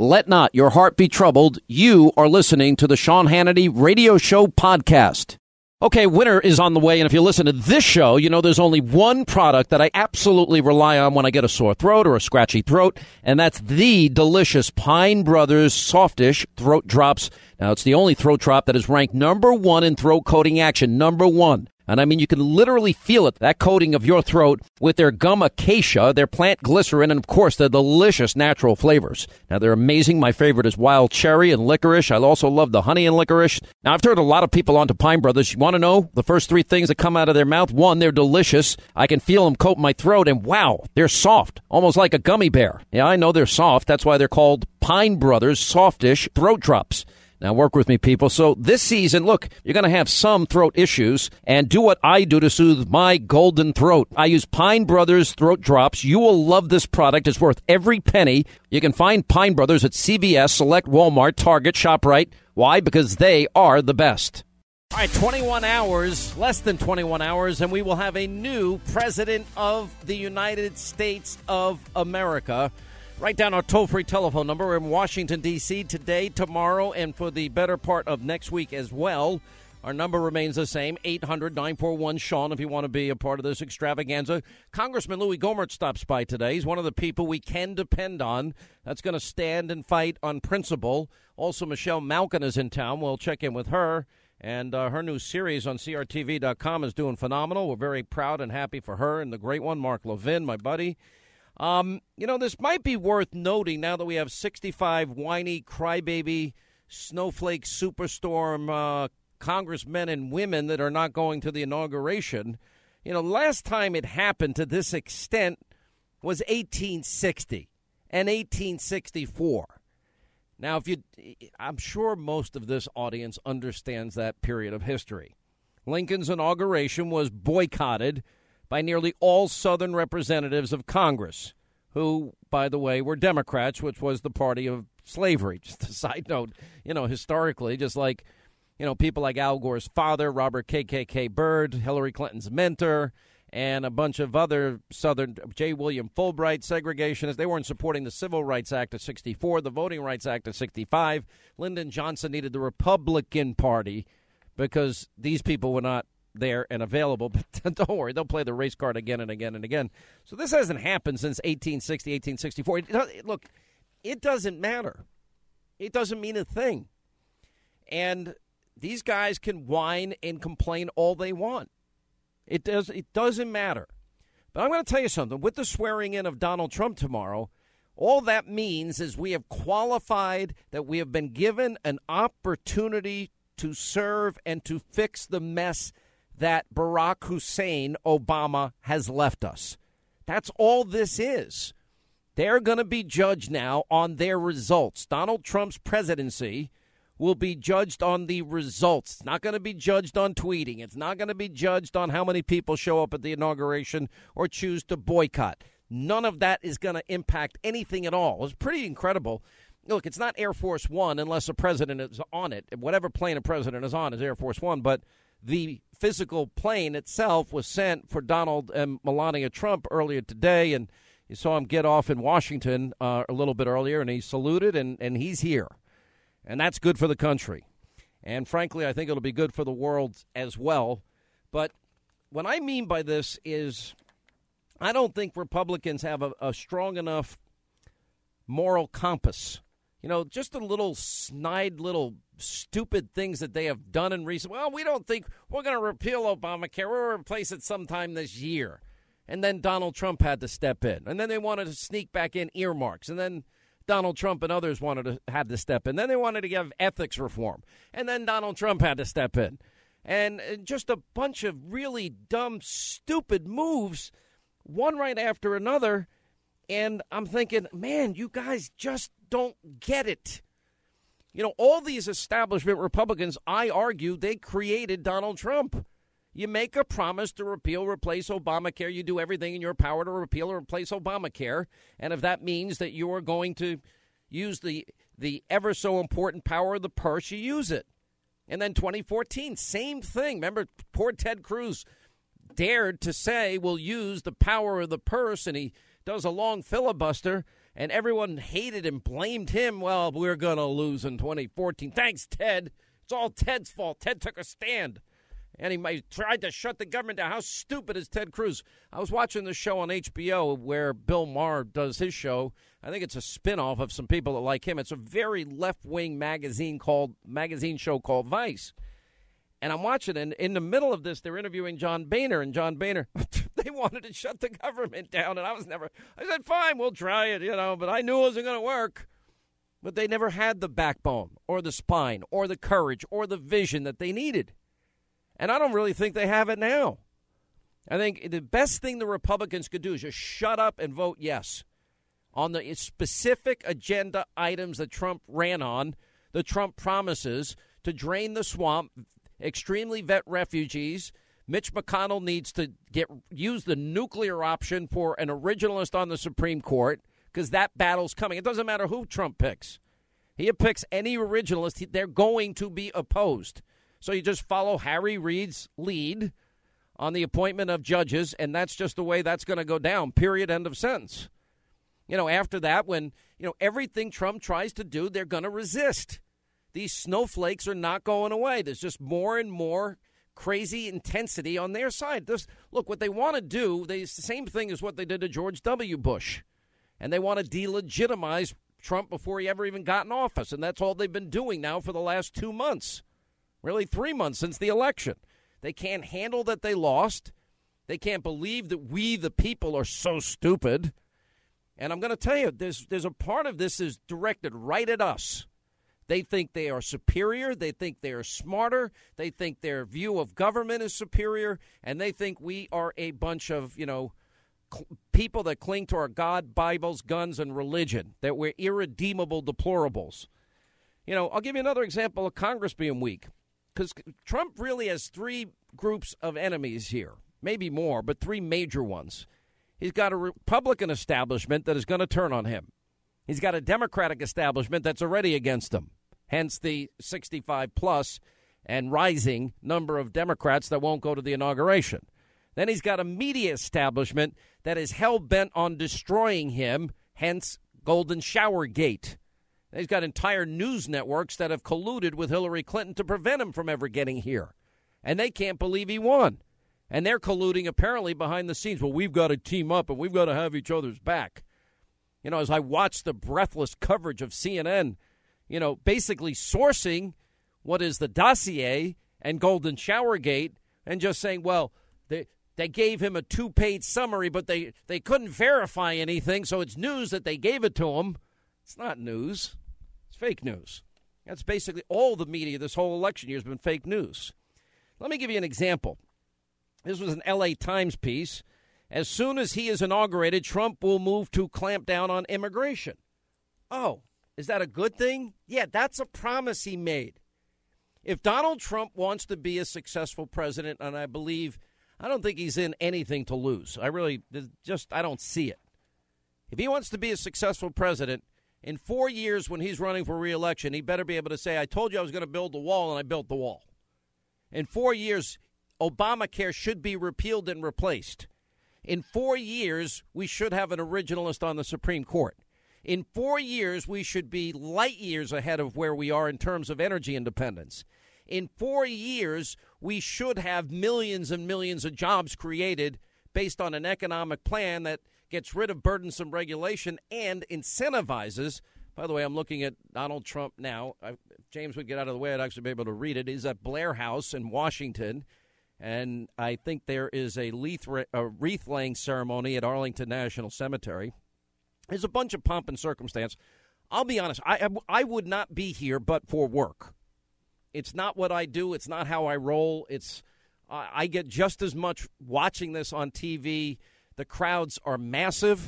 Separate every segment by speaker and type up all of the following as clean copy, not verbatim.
Speaker 1: Let not your heart be troubled. You are listening to the Sean Hannity Radio Show podcast. Okay, winter is on the way, and if you listen to this show, you know there's only one product that I absolutely rely on when I get a sore throat or a scratchy throat, and that's the delicious Pine Brothers Softish Throat Drops. Now, it's the only throat drop that is ranked #1 in throat coating action, #1. And I mean, you can literally feel it, that coating of your throat with their gum acacia, their plant glycerin, and of course, their delicious natural flavors. Now, they're amazing. My favorite is wild cherry and licorice. I also love the honey and licorice. Now, I've turned a lot of people onto Pine Brothers. You want to know the first three things that come out of their mouth? One, they're delicious. I can feel them coat my throat, and wow, they're soft, almost like a gummy bear. Yeah, I know they're soft. That's why they're called Pine Brothers Softish Throat Drops. Now, work with me, people. So this season, look, you're going to have some throat issues, and do what I do to soothe my golden throat. I use Pine Brothers Throat Drops. You will love this product. It's worth every penny. You can find Pine Brothers at CVS, Select, Walmart, Target, ShopRite. Why? Because they are the best. All right, 21 hours, less than 21 hours, and we will have a new president of the United States of America. Write down our toll-free telephone number. We're in Washington, D.C. today, tomorrow, and for the better part of next week as well. Our number remains the same, 800-941-SEAN, if you want to be a part of this extravaganza. Congressman Louis Gohmert stops by today. He's one of the people we can depend on that's going to stand and fight on principle. Also, Michelle Malkin is in town. We'll check in with her. And her new series on CRTV.com is doing phenomenal. We're very proud and happy for her and the great one, Mark Levin, my buddy. You know, this might be worth noting now that we have 65 whiny, crybaby, snowflake, superstorm congressmen and women that are not going to the inauguration. You know, last time it happened to this extent was 1860 and 1864. Now, I'm sure most of this audience understands that period of history. Lincoln's inauguration was boycotted by nearly all Southern representatives of Congress, who, by the way, were Democrats, which was the party of slavery. Just a side note, you know, historically, just like, you know, people like Al Gore's father, Robert KKK Byrd, Hillary Clinton's mentor, and a bunch of other Southern, J. William Fulbright segregationists. They weren't supporting the Civil Rights Act of 64, the Voting Rights Act of 65. Lyndon Johnson needed the Republican Party because these people were not there and available, but don't worry, they'll play the race card again and again and again. So this hasn't happened since 1860, 1864. Look, it doesn't matter. It doesn't mean a thing. And these guys can whine and complain all they want. It doesn't matter. But I'm going to tell you something. With the swearing in of Donald Trump tomorrow, all that means is we have qualified, that we have been given an opportunity to serve and to fix the mess that Barack Hussein Obama has left us. That's all this is. They're going to be judged now on their results. Donald Trump's presidency will be judged on the results. It's not going to be judged on tweeting. It's not going to be judged on how many people show up at the inauguration or choose to boycott. None of that is going to impact anything at all. It's pretty incredible. Look, it's not Air Force One unless a president is on it. Whatever plane a president is on is Air Force One, but the physical plane itself was sent for Donald and Melania Trump earlier today, and you saw him get off in Washington a little bit earlier, and he saluted, and he's here. And that's good for the country. And frankly, I think it'll be good for the world as well. But what I mean by this is I don't think Republicans have a strong enough moral compass. You know, just a little snide little stupid things that they have done in recent. Well, we don't think we're going to repeal Obamacare. We'll replace it sometime this year. And then Donald Trump had to step in. And then they wanted to sneak back in earmarks. And then Donald Trump and others had to step in. Then they wanted to give ethics reform. And then Donald Trump had to step in. And just a bunch of really dumb, stupid moves, one right after another. And I'm thinking, man, you guys just don't get it. You know, all these establishment Republicans, I argue, they created Donald Trump. You make a promise to repeal, replace Obamacare. You do everything in your power to repeal or replace Obamacare. And if that means that you are going to use the ever so important power of the purse, you use it. And then 2014, same thing. Remember, poor Ted Cruz dared to say we'll use the power of the purse, and he does a long filibuster. And everyone hated and blamed him. Well, we're going to lose in 2014. Thanks, Ted. It's all Ted's fault. Ted took a stand. And he tried to shut the government down. How stupid is Ted Cruz? I was watching the show on HBO where Bill Maher does his show. I think it's a spinoff of some people that like him. It's a very left-wing magazine show called Vice. And I'm watching, and in the middle of this, they're interviewing John Boehner. And John Boehner, they wanted to shut the government down. And I said, fine, we'll try it, but I knew it wasn't going to work. But they never had the backbone or the spine or the courage or the vision that they needed. And I don't really think they have it now. I think the best thing the Republicans could do is just shut up and vote yes on the specific agenda items that Trump ran on, the Trump promises to drain the swamp, extremely vet refugees. Mitch McConnell needs to use the nuclear option for an originalist on the Supreme Court because that battle's coming. It doesn't matter who Trump picks. He picks any originalist, they're going to be opposed. So you just follow Harry Reid's lead on the appointment of judges, and that's just the way that's going to go down, period, end of sentence. After that, when, everything Trump tries to do, they're going to resist. These snowflakes are not going away. There's just more and more crazy intensity on their side. Look, what they want to do, it's the same thing as what they did to George W. Bush. And they want to delegitimize Trump before he ever even got in office, and that's all they've been doing now for the last 2 months. Really 3 months since the election. They can't handle that they lost. They can't believe that we, the people, are so stupid. And I'm going to tell you, there's a part of this is directed right at us. They think they are superior. They think they are smarter. They think their view of government is superior. And they think we are a bunch of, people that cling to our God, Bibles, guns, and religion, that we're irredeemable deplorables. I'll give you another example of Congress being weak. Because Trump really has three groups of enemies here, maybe more, but three major ones. He's got a Republican establishment that is going to turn on him. He's got a Democratic establishment that's already against him, hence the 65-plus and rising number of Democrats that won't go to the inauguration. Then he's got a media establishment that is hell-bent on destroying him, hence Golden Shower Gate. He's got entire news networks that have colluded with Hillary Clinton to prevent him from ever getting here. And they can't believe he won. And they're colluding apparently behind the scenes. Well, we've got to team up and we've got to have each other's back. As I watch the breathless coverage of CNN, basically sourcing what is the dossier and Golden Shower Gate and just saying, well, they gave him a 2-page summary, but they couldn't verify anything, so it's news that they gave it to him. It's not news. It's fake news. That's basically all the media this whole election year has been fake news. Let me give you an example. This was an L.A. Times piece. As soon as he is inaugurated, Trump will move to clamp down on immigration. Oh, is that a good thing? Yeah, that's a promise he made. If Donald Trump wants to be a successful president, and I don't think he's in anything to lose. I don't see it. If he wants to be a successful president, in 4 years when he's running for re-election, he better be able to say, I told you I was going to build the wall, and I built the wall. In 4 years, Obamacare should be repealed and replaced. In 4 years, we should have an originalist on the Supreme Court. In 4 years, we should be light years ahead of where we are in terms of energy independence. In 4 years, we should have millions and millions of jobs created based on an economic plan that gets rid of burdensome regulation and incentivizes. By the way, I'm looking at Donald Trump now. If James would get out of the way, I'd actually be able to read it. He's at Blair House in Washington, and I think there is a wreath-laying ceremony at Arlington National Cemetery. There's a bunch of pomp and circumstance. I'll be honest, I would not be here but for work. It's not what I do. It's not how I roll. I get just as much watching this on TV. The crowds are massive.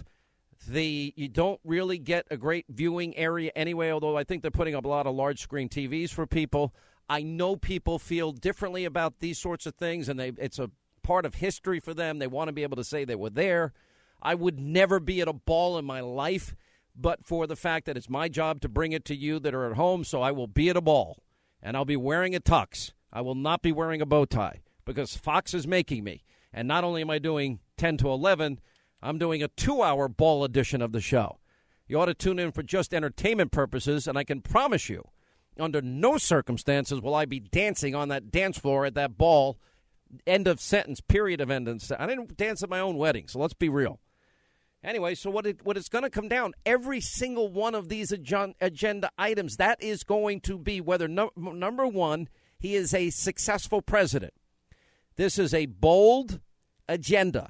Speaker 1: You don't really get a great viewing area anyway, although I think they're putting up a lot of large screen TVs for people. I know people feel differently about these sorts of things, and it's a part of history for them. They want to be able to say they were there. I would never be at a ball in my life, but for the fact that it's my job to bring it to you that are at home, so I will be at a ball, and I'll be wearing a tux. I will not be wearing a bow tie because Fox is making me. And not only am I doing 10 to 11, I'm doing a 2-hour ball edition of the show. You ought to tune in for just entertainment purposes, and I can promise you, under no circumstances will I be dancing on that dance floor at that ball. End of sentence, period of end of sentence. I didn't dance at my own wedding, so let's be real. Anyway, so what it's going to come down, every single one of these agenda items, that is going to be whether, number one, he is a successful president. This is a bold agenda.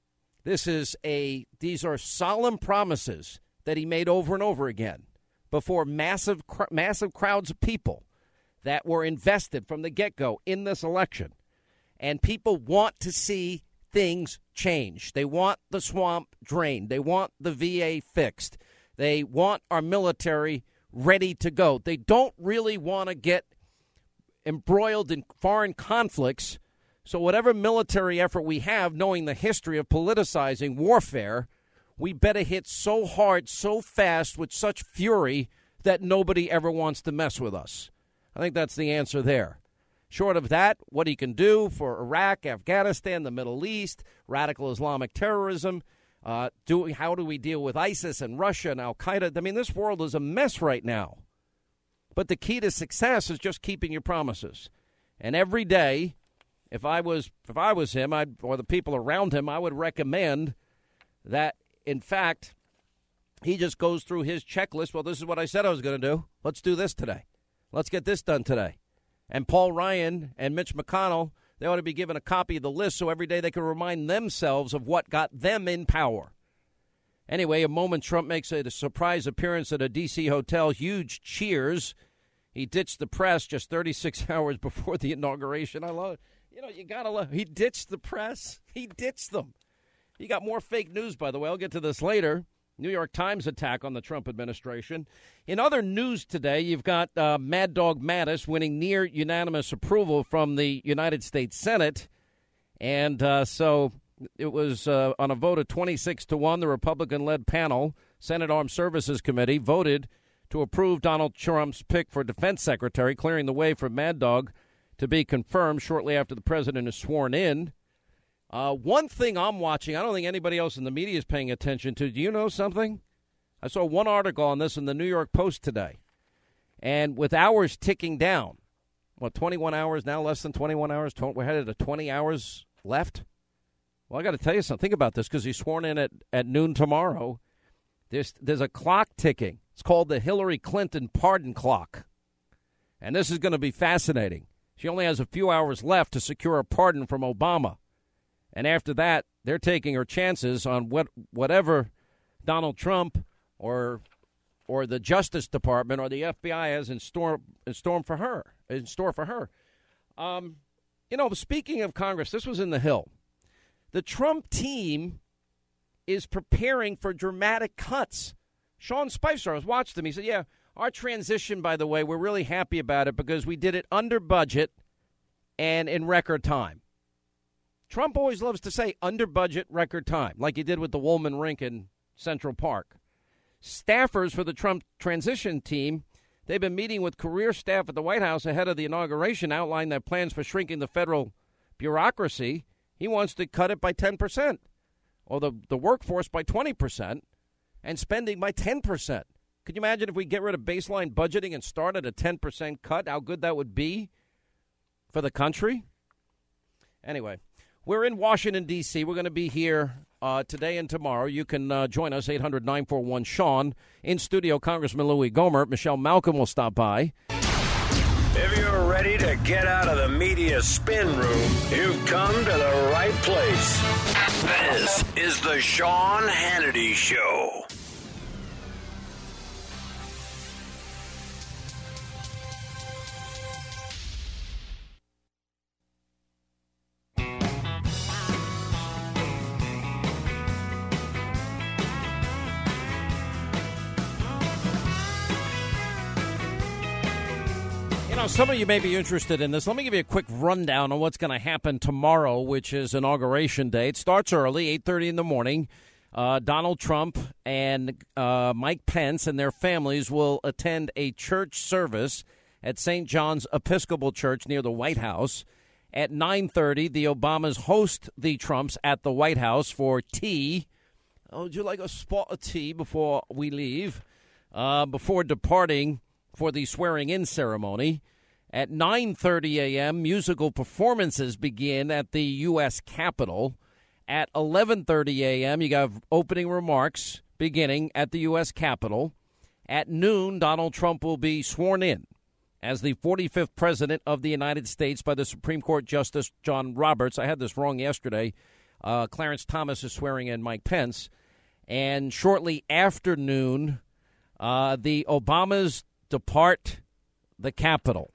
Speaker 1: These are solemn promises that he made over and over again before massive crowds of people that were invested from the get-go in this election. And people want to see things change. They want the swamp drained. They want the VA fixed. They want our military ready to go. They don't really want to get embroiled in foreign conflicts. So whatever military effort we have, knowing the history of politicizing warfare, we better hit so hard, so fast, with such fury that nobody ever wants to mess with us. I think that's the answer there. Short of that, what he can do for Iraq, Afghanistan, the Middle East, radical Islamic terrorism, how do we deal with ISIS and Russia and Al-Qaeda? I mean, this world is a mess right now. But the key to success is just keeping your promises. And every day, if I was him, or the people around him, I would recommend that, in fact, he just goes through his checklist. Well, this is what I said I was going to do. Let's do this today. Let's get this done today. And Paul Ryan and Mitch McConnell, they ought to be given a copy of the list so every day they can remind themselves of what got them in power. Anyway, a moment Trump makes a surprise appearance at a D.C. hotel, huge cheers. He ditched the press just 36 hours before the inauguration. I love it. You got to love. He ditched the press. He ditched them. He got more fake news, by the way. I'll get to this later. New York Times attack on the Trump administration. In other news today, you've got Mad Dog Mattis winning near unanimous approval from the United States Senate. And so it was on a vote of 26-1, the Republican-led panel, Senate Armed Services Committee, voted to approve Donald Trump's pick for defense secretary, clearing the way for Mad Dog to be confirmed shortly after the president is sworn in. One thing I'm watching, I don't think anybody else in the media is paying attention to. Do you know something? I saw one article on this in the New York Post today. And with hours ticking down, 21 hours now, less than 21 hours? We're headed to 20 hours left? Well, I got to tell you something about this because he's sworn in at noon tomorrow. There's a clock ticking. It's called the Hillary Clinton pardon clock. And this is going to be fascinating. She only has a few hours left to secure a pardon from Obama. And after that, they're taking her chances on whatever Donald Trump or the Justice Department or the FBI has in store for her. Speaking of Congress, this was in the Hill. The Trump team is preparing for dramatic cuts. Sean Spicer, I was watching him. He said, yeah, our transition, by the way, we're really happy about it because we did it under budget and in record time. Trump always loves to say under budget, record time, like he did with the Woolman Rink in Central Park. Staffers for the Trump transition team, they've been meeting with career staff at the White House ahead of the inauguration, outlined their plans for shrinking the federal bureaucracy. He wants to cut it by 10%, or the workforce by 20%, and spending by 10%. Could you imagine if we get rid of baseline budgeting and start at a 10% cut, how good that would be for the country? Anyway. We're in Washington, D.C. We're going to be here today and tomorrow. You can join us, 800-941-SEAN. In studio, Congressman Louis Gohmert. Michelle Malcolm will stop by.
Speaker 2: If you're ready to get out of the media spin room, you've come to the right place. This is the Sean Hannity Show.
Speaker 1: Some of you may be interested in this. Let me give you a quick rundown on what's going to happen tomorrow, which is Inauguration Day. It starts early, 8:30 in the morning. Donald Trump and Mike Pence and their families will attend a church service at St. John's Episcopal Church near the White House. At 9:30, the Obamas host the Trumps at the White House for tea. Oh, would you like a spot of tea before we leave? Before departing for the swearing-in ceremony. At 9:30 a.m., musical performances begin at the U.S. Capitol. At 11:30 a.m., you have opening remarks beginning at the U.S. Capitol. At noon, Donald Trump will be sworn in as the 45th President of the United States by the Supreme Court Justice John Roberts. I had this wrong yesterday. Clarence Thomas is swearing in Mike Pence. And shortly after noon, the Obamas depart the Capitol.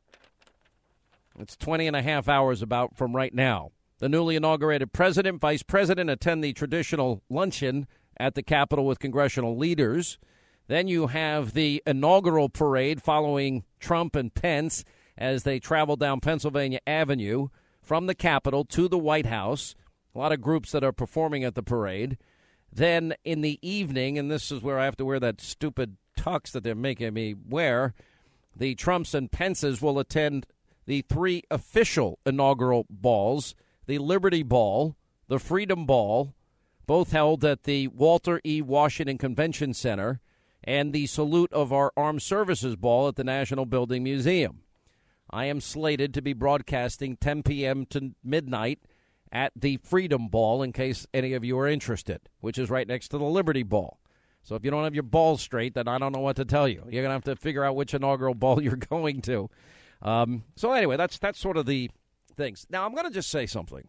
Speaker 1: It's 20 and a half hours about from right now. The newly inaugurated president, vice president attend the traditional luncheon at the Capitol with congressional leaders. Then you have the inaugural parade following Trump and Pence as they travel down Pennsylvania Avenue from the Capitol to the White House. A lot of groups that are performing at the parade. Then in the evening, and this is where I have to wear that stupid tux that they're making me wear, the Trumps and Pences will attend the three official inaugural balls, the Liberty Ball, the Freedom Ball, both held at the Walter E. Washington Convention Center, and the Salute of Our Armed Services Ball at the National Building Museum. I am slated to be broadcasting 10 p.m. to midnight at the Freedom Ball, in case any of you are interested, which is right next to the Liberty Ball. So if you don't have your balls straight, then I don't know what to tell you. You're going to have to figure out which inaugural ball you're going to. So anyway, that's sort of the things. Now, I'm going to just say something.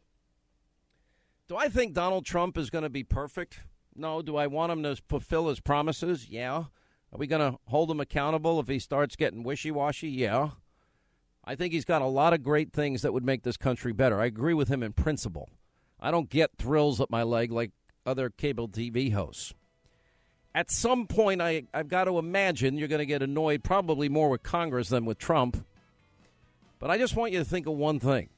Speaker 1: Do I think Donald Trump is going to be perfect? No. Do I want him to fulfill his promises? Yeah. Are we going to hold him accountable if he starts getting wishy-washy? Yeah. I think he's got a lot of great things that would make this country better. I agree with him in principle. I don't get thrills up my leg like other cable TV hosts. At some point, I've got to imagine you're going to get annoyed probably more with Congress than with Trump. But I just want you to think of one thing.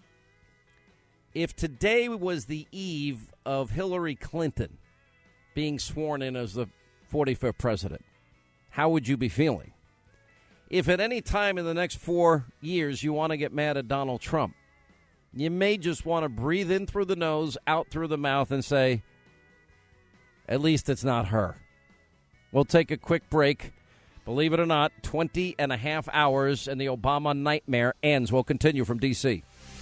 Speaker 1: If today was the eve of Hillary Clinton being sworn in as the 45th president, how would you be feeling? If at any time in the next 4 years you want to get mad at Donald Trump, you may just want to breathe in through the nose, out through the mouth, and say, at least it's not her. We'll take a quick break. Believe it or not, 20 and a half hours and the Obama nightmare ends. We'll continue from D.C.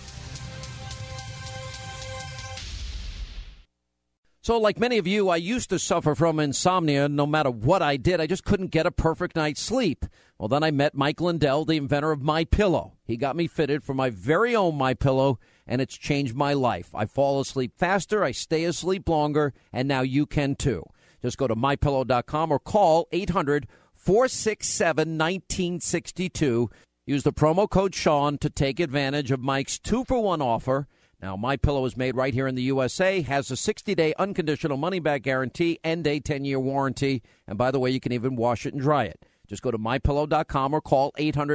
Speaker 1: So like many of you, I used to suffer from insomnia. No matter what I did, I just couldn't get a perfect night's sleep. Well, then I met Mike Lindell, the inventor of MyPillow. He got me fitted for my very own MyPillow, and it's changed my life. I fall asleep faster, I stay asleep longer, and now you can too. Just go to MyPillow.com or call 800-467-1962. Use the promo code Sean to take advantage of Mike's 2-for-1 offer. Now, MyPillow is made right here in the USA, has a 60-day unconditional money-back guarantee and a 10-year warranty. And by the way, you can even wash it and dry it. Just go to MyPillow.com or call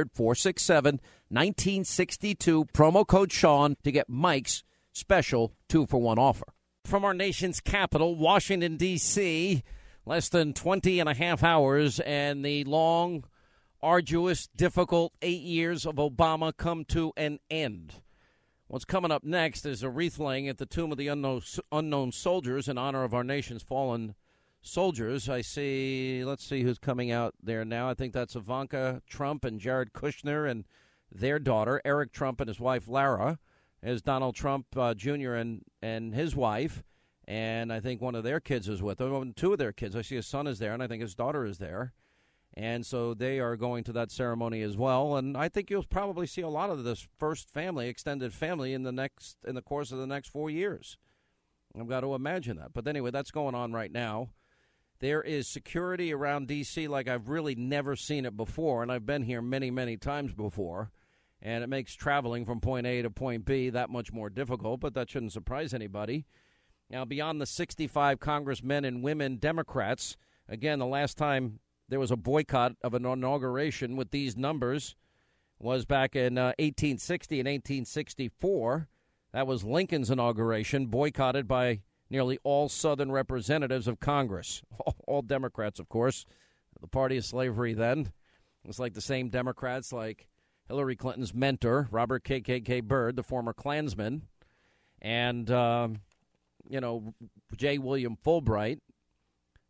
Speaker 1: 800-467-1962, promo code Sean, to get Mike's special 2-for-1 offer. From our nation's capital, Washington, D.C., less than 20 and a half hours, and the long, arduous, difficult 8 years of Obama come to an end. What's coming up next is a wreath laying at the Tomb of the Unknown Soldiers in honor of our nation's fallen soldiers. I see, let's see who's coming out there now. I think that's Ivanka Trump and Jared Kushner and their daughter, Eric Trump, and his wife, Lara, as Donald Trump Jr. and his wife. And I think one of their kids is with them, 2 of their kids. I see his son is there, and I think his daughter is there. And so they are going to that ceremony as well. And I think you'll probably see a lot of this first family, extended family, in the course of the next 4 years. I've got to imagine that. But anyway, that's going on right now. There is security around D.C. like I've really never seen it before. And I've been here many, many times before. And it makes traveling from point A to point B that much more difficult. But that shouldn't surprise anybody. Now, beyond the 65 congressmen and women Democrats, again, the last time there was a boycott of an inauguration with these numbers was back in 1860 and 1864. That was Lincoln's inauguration, boycotted by nearly all Southern representatives of Congress. All Democrats, of course. The party of slavery then. It was like the same Democrats like Hillary Clinton's mentor, Robert KKK Byrd, the former Klansman, and, J. William Fulbright,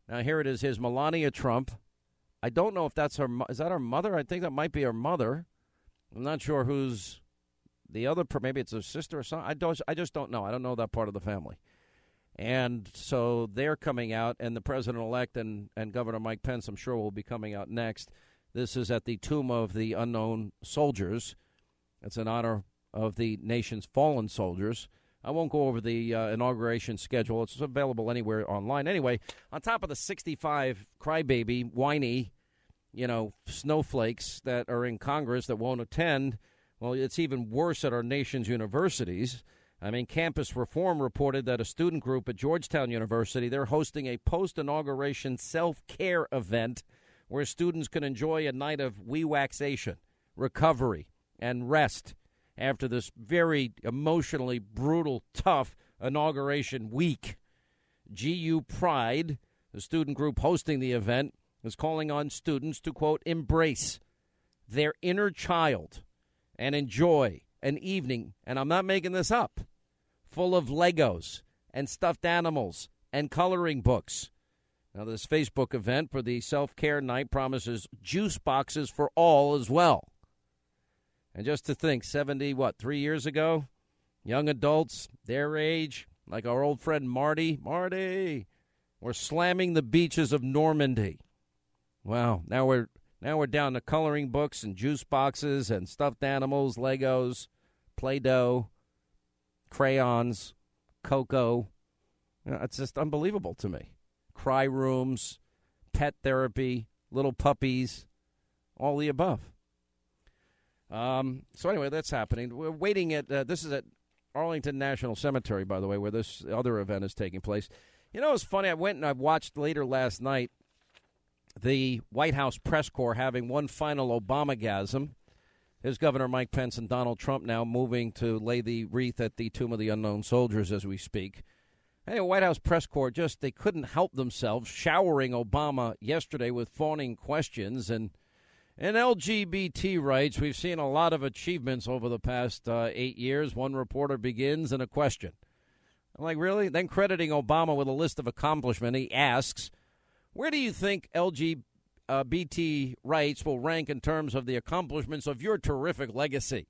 Speaker 1: Now, here it is. Here's Melania Trump. I don't know if that's her. Is that her mother? I think that might be her mother. I'm not sure who's the other. Maybe it's her sister or something. I just don't know. I don't know that part of the family. And so they're coming out, and the president-elect and Governor Mike Pence, I'm sure, will be coming out next. This is at the Tomb of the Unknown Soldiers. It's in honor of the nation's fallen soldiers. I won't go over the inauguration schedule. It's available anywhere online. Anyway, on top of the 65 crybaby, whiny, snowflakes that are in Congress that won't attend, well, it's even worse at our nation's universities. I mean, Campus Reform reported that a student group at Georgetown University, they're hosting a post-inauguration self-care event where students can enjoy a night of waxation, recovery, and rest after this very emotionally brutal, tough inauguration week. GU Pride, the student group hosting the event, is calling on students to, quote, embrace their inner child and enjoy an evening, and I'm not making this up, full of Legos and stuffed animals and coloring books. Now, this Facebook event for the self-care night promises juice boxes for all as well. And just to think, 3 years ago, young adults, their age, like our old friend Marty, were slamming the beaches of Normandy. Wow, now we're down to coloring books and juice boxes and stuffed animals, Legos, Play-Doh, crayons, cocoa. It's just unbelievable to me. Cry rooms, pet therapy, little puppies, all the above. So anyway, that's happening. We're waiting at, this is at Arlington National Cemetery, by the way, where this other event is taking place. It's funny. I went and I watched later last night the White House press corps having one final Obamagasm. There's Governor Mike Pence and Donald Trump now moving to lay the wreath at the Tomb of the Unknown Soldiers as we speak. Anyway, White House press corps they couldn't help themselves, showering Obama yesterday with fawning questions. And in LGBT rights, we've seen a lot of achievements over the past 8 years. One reporter begins and a question. I'm like, really? Then crediting Obama with a list of accomplishments, he asks, where do you think LGBT rights will rank in terms of the accomplishments of your terrific legacy?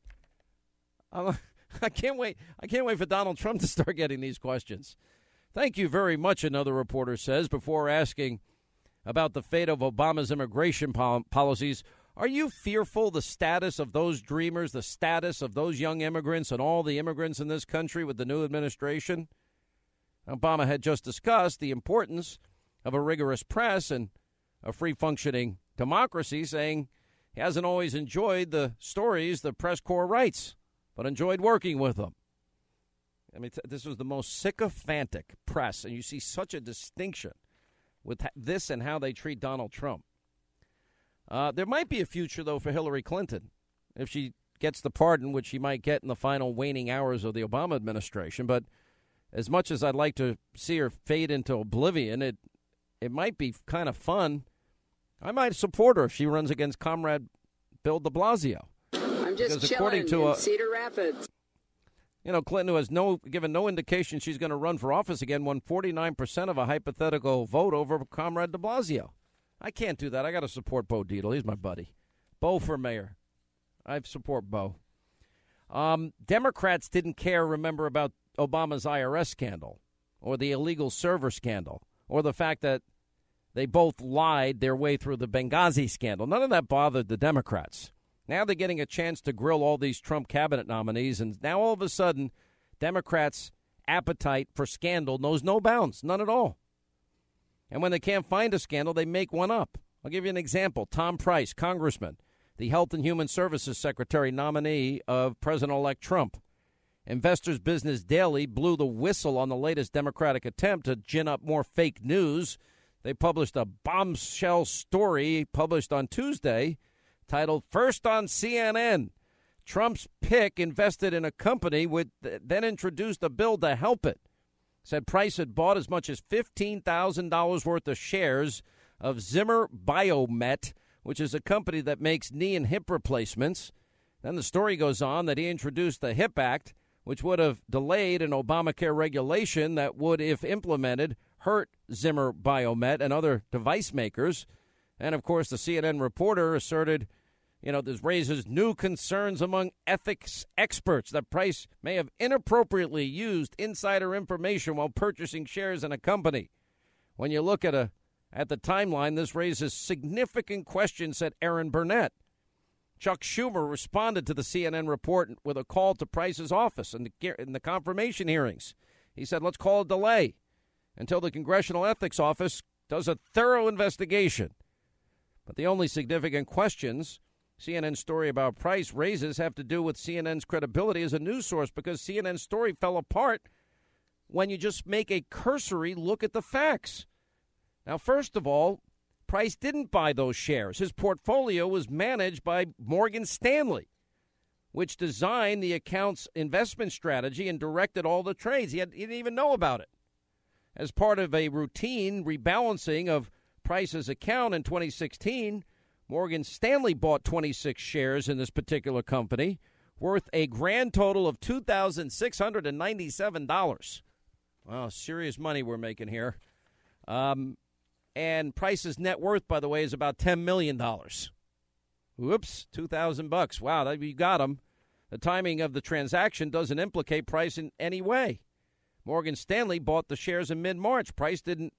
Speaker 1: I can't wait. I can't wait for Donald Trump to start getting these questions. Thank you very much, another reporter says, before asking about the fate of Obama's immigration policies. Are you fearful the status of those dreamers, the status of those young immigrants and all the immigrants in this country with the new administration? Obama had just discussed the importance of a rigorous press and a free-functioning democracy, saying he hasn't always enjoyed the stories the press corps writes, but enjoyed working with them. I mean, this was the most sycophantic press, and you see such a distinction with this and how they treat Donald Trump. There might be a future, though, for Hillary Clinton if she gets the pardon, which she might get in the final waning hours of the Obama administration. But as much as I'd like to see her fade into oblivion, it might be kind of fun. I might support her if she runs against Comrade Bill de Blasio.
Speaker 3: I'm just chilling in Cedar Rapids.
Speaker 1: Clinton, who has given no indication she's going to run for office again, won 49% of a hypothetical vote over Comrade de Blasio. I can't do that. I got to support Bo Dietl. He's my buddy. Bo for mayor. I support Bo. Democrats didn't care, remember, about Obama's IRS scandal or the illegal server scandal or the fact that they both lied their way through the Benghazi scandal. None of that bothered the Democrats. Now they're getting a chance to grill all these Trump cabinet nominees, and now all of a sudden, Democrats' appetite for scandal knows no bounds, none at all. And when they can't find a scandal, they make one up. I'll give you an example. Tom Price, congressman, the Health and Human Services Secretary nominee of President-elect Trump. Investors Business Daily blew the whistle on the latest Democratic attempt to gin up more fake news. They published a bombshell story published on Tuesday titled First on CNN. Trump's pick invested in a company then introduced a bill to help it. Said Price had bought as much as $15,000 worth of shares of Zimmer Biomet, which is a company that makes knee and hip replacements. Then the story goes on that he introduced the HIP Act, which would have delayed an Obamacare regulation that would, if implemented, hurt Zimmer Biomet and other device makers. And, of course, the CNN reporter asserted, this raises new concerns among ethics experts that Price may have inappropriately used insider information while purchasing shares in a company. When you look at the timeline, this raises significant questions, said Aaron Burnett. Chuck Schumer responded to the CNN report with a call to Price's office in the confirmation hearings. He said, let's call a delay until the Congressional Ethics Office does a thorough investigation. But the only significant questions CNN's story about Price raises have to do with CNN's credibility as a news source, because CNN's story fell apart when you just make a cursory look at the facts. Now, first of all, Price didn't buy those shares. His portfolio was managed by Morgan Stanley, which designed the account's investment strategy and directed all the trades. He didn't even know about it. As part of a routine rebalancing of Price's account in 2016, Morgan Stanley bought 26 shares in this particular company, worth a grand total of $2,697. Wow, serious money we're making here. And Price's net worth, by the way, is about $10 million. Whoops, $2,000. Wow, you got him. The timing of the transaction doesn't implicate Price in any way. Morgan Stanley bought the shares in mid-March. Price didn't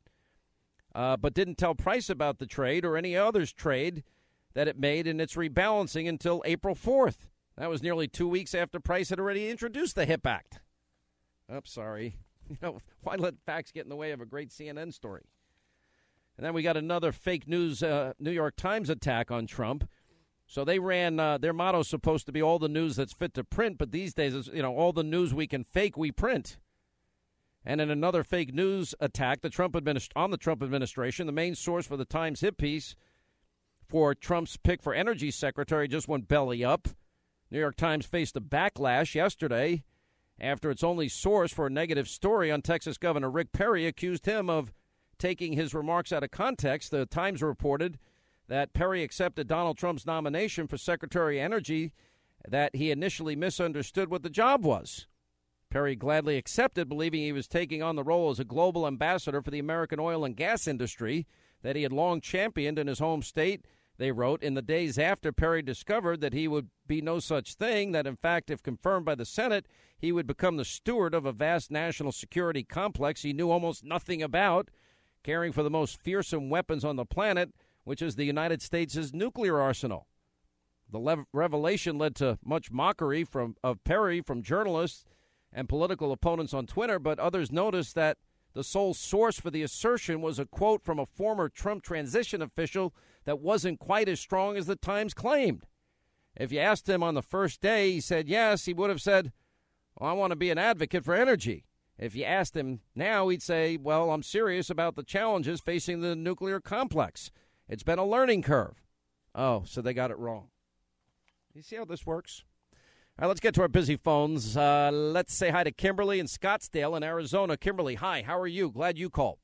Speaker 1: tell Price about the trade or any other's trade that it made in its rebalancing until April 4th. That was nearly 2 weeks after Price had already introduced the HIP Act. Oh, sorry. Why let facts get in the way of a great CNN story? And then we got another fake news New York Times attack on Trump. So they ran, their motto is supposed to be all the news that's fit to print, but these days, all the news we can fake, we print. And in another fake news attack, on the Trump administration, the main source for the Times hit piece for Trump's pick for energy secretary just went belly up. New York Times faced a backlash yesterday after its only source for a negative story on Texas Governor Rick Perry accused him of taking his remarks out of context. The Times reported that Perry accepted Donald Trump's nomination for Secretary of Energy, that he initially misunderstood what the job was. Perry gladly accepted, believing he was taking on the role as a global ambassador for the American oil and gas industry that he had long championed in his home state. They wrote, in the days after Perry discovered that he would be no such thing, that in fact, if confirmed by the Senate, he would become the steward of a vast national security complex he knew almost nothing about, caring for the most fearsome weapons on the planet, which is the United States' nuclear arsenal. The revelation led to much mockery of Perry from journalists and political opponents on Twitter, but others noticed that the sole source for the assertion was a quote from a former Trump transition official that wasn't quite as strong as the Times claimed. If you asked him on the first day, he said yes, he would have said, well, I want to be an advocate for energy. If you asked him now, he'd say, well, I'm serious about the challenges facing the nuclear complex. It's been a learning curve. Oh, so they got it wrong. You see how this works? All right, let's get to our busy phones. Let's say hi to Kimberly in Scottsdale in Arizona. Kimberly, hi, how are you? Glad you called.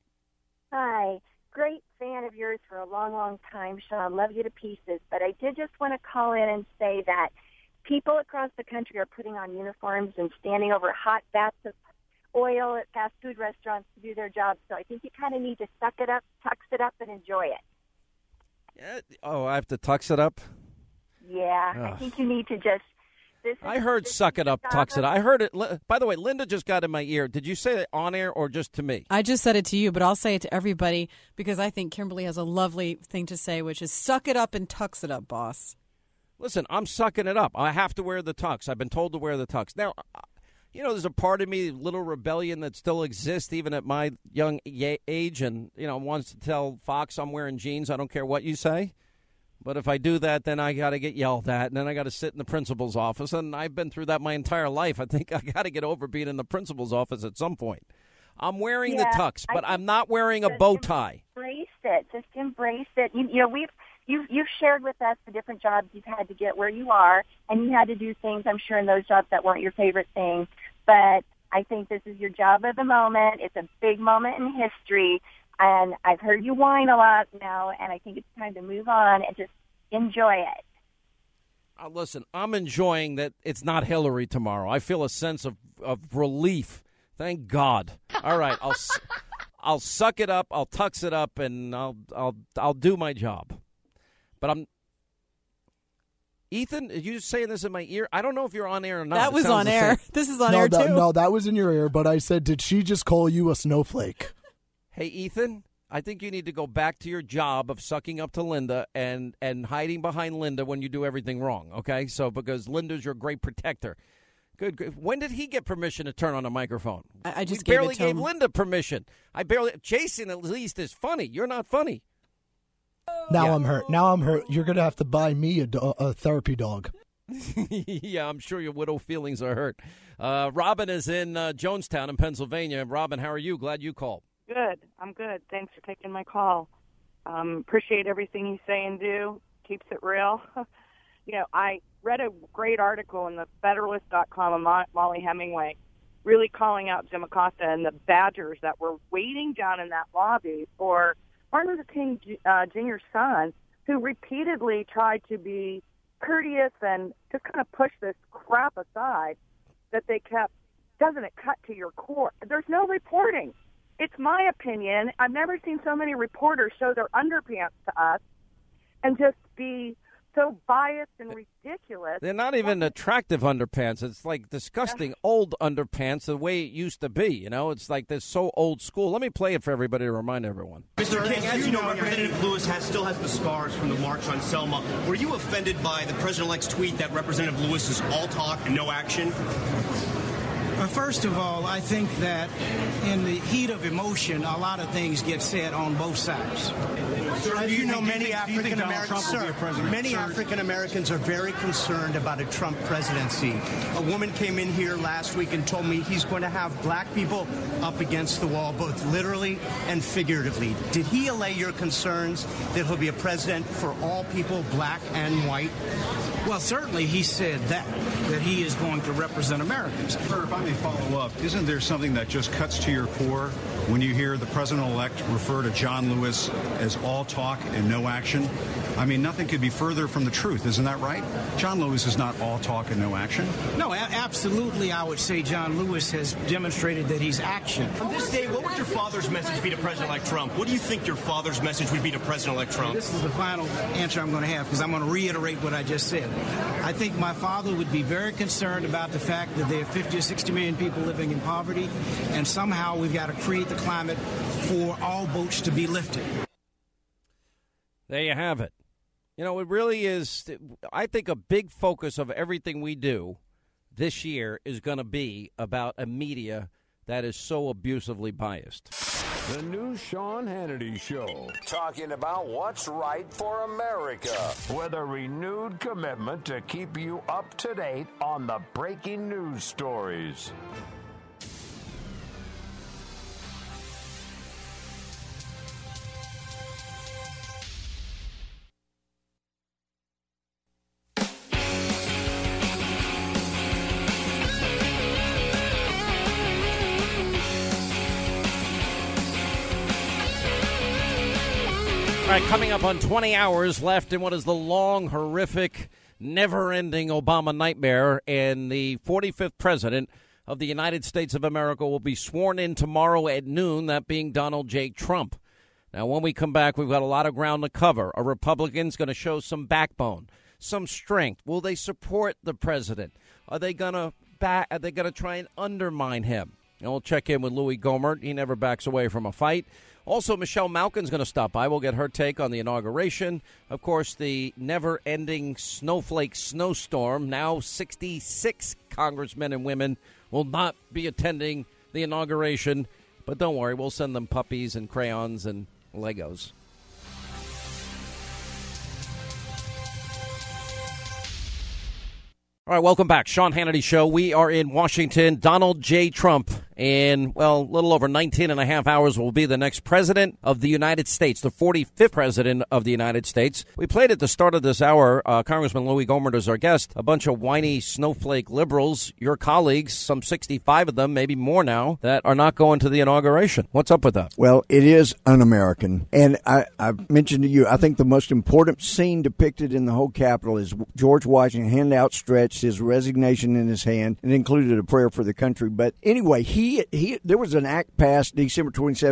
Speaker 4: Hi. Great fan of yours for a long, long time, Sean. Love you to pieces. But I did just want to call in and say that people across the country are putting on uniforms and standing over hot baths of oil at fast food restaurants to do their jobs. So I think you kind of need to suck it up, tux it up, and enjoy it.
Speaker 1: Yeah. Oh, I have to tux it up?
Speaker 4: Yeah, I think you need to just...
Speaker 1: I heard suck it up, tux it. I heard it. By the way, Linda just got in my ear. Did you say it on air or just to me?
Speaker 5: I just said it to you, but I'll say it to everybody because I think Kimberly has a lovely thing to say, which is suck it up and tux it up, boss.
Speaker 1: Listen, I'm sucking it up. I have to wear the tux. I've been told to wear the tux. Now, there's a part of me, little rebellion that still exists even at my young age and, wants to tell Fox I'm wearing jeans. I don't care what you say. But if I do that, then I got to get yelled at, and then I got to sit in the principal's office, and I've been through that my entire life. I think I got to get over being in the principal's office at some point. I'm wearing the tux, but I'm not wearing a bow tie.
Speaker 4: Embrace it. Just embrace it. You've shared with us the different jobs you've had to get where you are, and you had to do things, I'm sure, in those jobs that weren't your favorite things. But I think this is your job of the moment. It's a big moment in history. And I've heard you whine a lot now, and I think it's time to move on and just enjoy it.
Speaker 1: Listen, I'm enjoying that it's not Hillary tomorrow. I feel a sense of relief. Thank God. All right, I'll suck it up, I'll tux it up, and I'll do my job. But Ethan, are you saying this in my ear? I don't know if you're on air or not.
Speaker 5: That was on air. This is on air, too.
Speaker 6: No, that was in your ear, but I said, did she just call you a snowflake?
Speaker 1: Hey, Ethan, I think you need to go back to your job of sucking up to Linda and hiding behind Linda when you do everything wrong, okay? So because Linda's your great protector. Good. When did he get permission to turn on a microphone?
Speaker 5: I just
Speaker 1: barely gave Linda permission. Jason at least is funny. You're not funny.
Speaker 6: Now I'm hurt. You're going to have to buy me a therapy dog.
Speaker 1: Yeah, I'm sure your widow feelings are hurt. Robin is in Jonestown in Pennsylvania. Robin, how are you? Glad you called.
Speaker 7: Good. I'm good. Thanks for taking my call. Appreciate everything you say and do. Keeps it real. I read a great article in the Federalist.com of Molly Hemingway really calling out Jim Acosta and the Badgers that were waiting down in that lobby for Martin Luther King Jr.'s son, who repeatedly tried to be courteous and just kind of push this crap aside that they kept. Doesn't it cut to your core? There's no reporting. It's my opinion. I've never seen so many reporters show their underpants to us and just be so biased and ridiculous.
Speaker 1: They're not even attractive underpants. It's like disgusting old underpants the way it used to be. It's like they're so old school. Let me play it for everybody to remind everyone.
Speaker 8: Mr. King, as you know, Representative Lewis still has the scars from the March on Selma. Were you offended by the president-elect's tweet that Representative Lewis is all talk and no action?
Speaker 9: First of all, I think that in the heat of emotion, a lot of things get said on both sides.
Speaker 8: As you know, many African Americans are very concerned about a Trump presidency. A woman came in here last week and told me he's going to have black people up against the wall, both literally and figuratively. Did he allay your concerns that he'll be a president for all people, black and white?
Speaker 9: Well, certainly he said that he is going to represent Americans.
Speaker 10: Sir, if I may follow up, isn't there something that just cuts to your core when you hear the president-elect refer to John Lewis as all talk and no action? I mean, nothing could be further from the truth. Isn't that right? John Lewis is not all talk and no action.
Speaker 9: No, absolutely. I would say John Lewis has demonstrated that he's action.
Speaker 8: On this day, what would your father's message be to President-elect Trump? What do you think your father's message would be to President-elect Trump?
Speaker 9: This is the final answer I'm going to have because I'm going to reiterate what I just said. I think my father would be very concerned about the fact that there are 50 or 60 million people living in poverty, and somehow we've got to create the climate for all boats to be lifted.
Speaker 1: There you have it. It really is. I think a big focus of everything we do this year is going to be about a media that is so abusively biased.
Speaker 2: The new Sean Hannity Show, talking about what's right for America, with a renewed commitment to keep you up to date on the breaking news stories.
Speaker 1: All right, coming up on 20 hours left in what is the long, horrific, never-ending Obama nightmare, and the 45th president of the United States of America will be sworn in tomorrow at noon, that being Donald J. Trump. Now, when we come back, we've got a lot of ground to cover. Are Republicans going to show some backbone, some strength? Will they support the president? Are they going to try and undermine him? And we'll check in with Louis Gohmert. He never backs away from a fight. Also, Michelle Malkin's going to stop by. We'll get her take on the inauguration. Of course, the never-ending snowflake snowstorm. Now 66 congressmen and women will not be attending the inauguration. But don't worry, we'll send them puppies and crayons and Legos. All right, welcome back. Sean Hannity Show. We are in Washington. Donald J. Trump, in, a little over 19 and a half hours, will be the next president of the United States, the 45th president of the United States. We played at the start of this hour, Congressman Louis Gohmert is our guest, a bunch of whiny snowflake liberals, your colleagues, some 65 of them, maybe more now, that are not going to the inauguration. What's up with that?
Speaker 11: Well, it is un-American. And I've mentioned to you, I think the most important scene depicted in the whole Capitol is George Washington, hand outstretched, his resignation in his hand, and included a prayer for the country. But anyway, he There was an act passed December 27,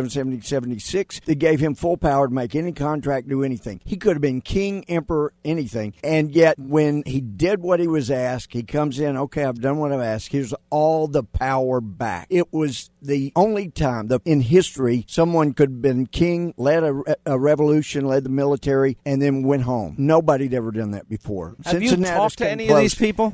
Speaker 11: 1776 that gave him full power to make any contract, do anything. He could have been king, emperor, anything. And yet, when he did what he was asked, he comes in, okay, I've done what I've asked. Here's all the power back. It was the only time in history someone could have been king, led a revolution, led the military, and then went home. Nobody'd ever done that before.
Speaker 1: Have you talked to any of these people?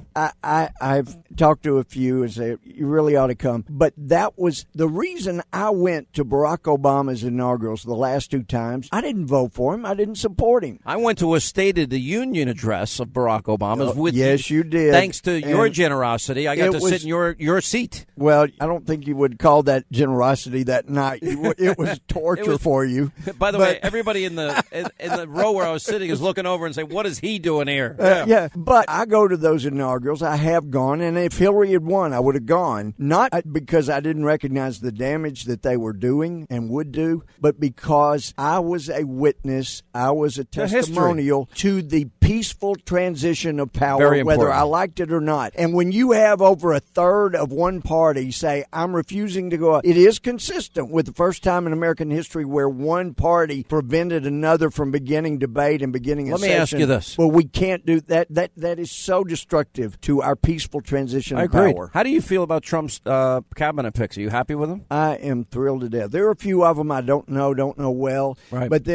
Speaker 11: I've talked to a few and say, you really ought to come. But that was the reason I went to Barack Obama's inaugurals the last two times. I didn't vote for him. I didn't support him.
Speaker 1: I went to a State of the Union address of Barack Obama's.
Speaker 11: Yes, you did.
Speaker 1: Thanks to your generosity, I got to sit in your seat.
Speaker 11: Well, I don't think you would call that generosity that night. It was torture for you.
Speaker 1: By the way, everybody in the row where I was sitting is looking over and saying, what is he doing here?
Speaker 11: Yeah, but I go to those inaugurals. I have gone, and if Hillary had won, I would have gone. Not because I didn't recognize the damage that they were doing and would do, but because I was a witness, I was a testimonial to the peaceful transition of power, whether I liked it or not. And when you have over a third of one party say, I'm refusing to go, it is consistent with the first time in American history where one party prevented another from beginning debate and beginning a session.
Speaker 1: Let me ask you this.
Speaker 11: Well, we can't do that. That is so destructive to our peaceful transition of power.
Speaker 1: How do you feel about Trump's cabinet picks? Are you happy with them?
Speaker 11: I am thrilled to death. There are a few of them I don't know well.
Speaker 1: Right.
Speaker 11: But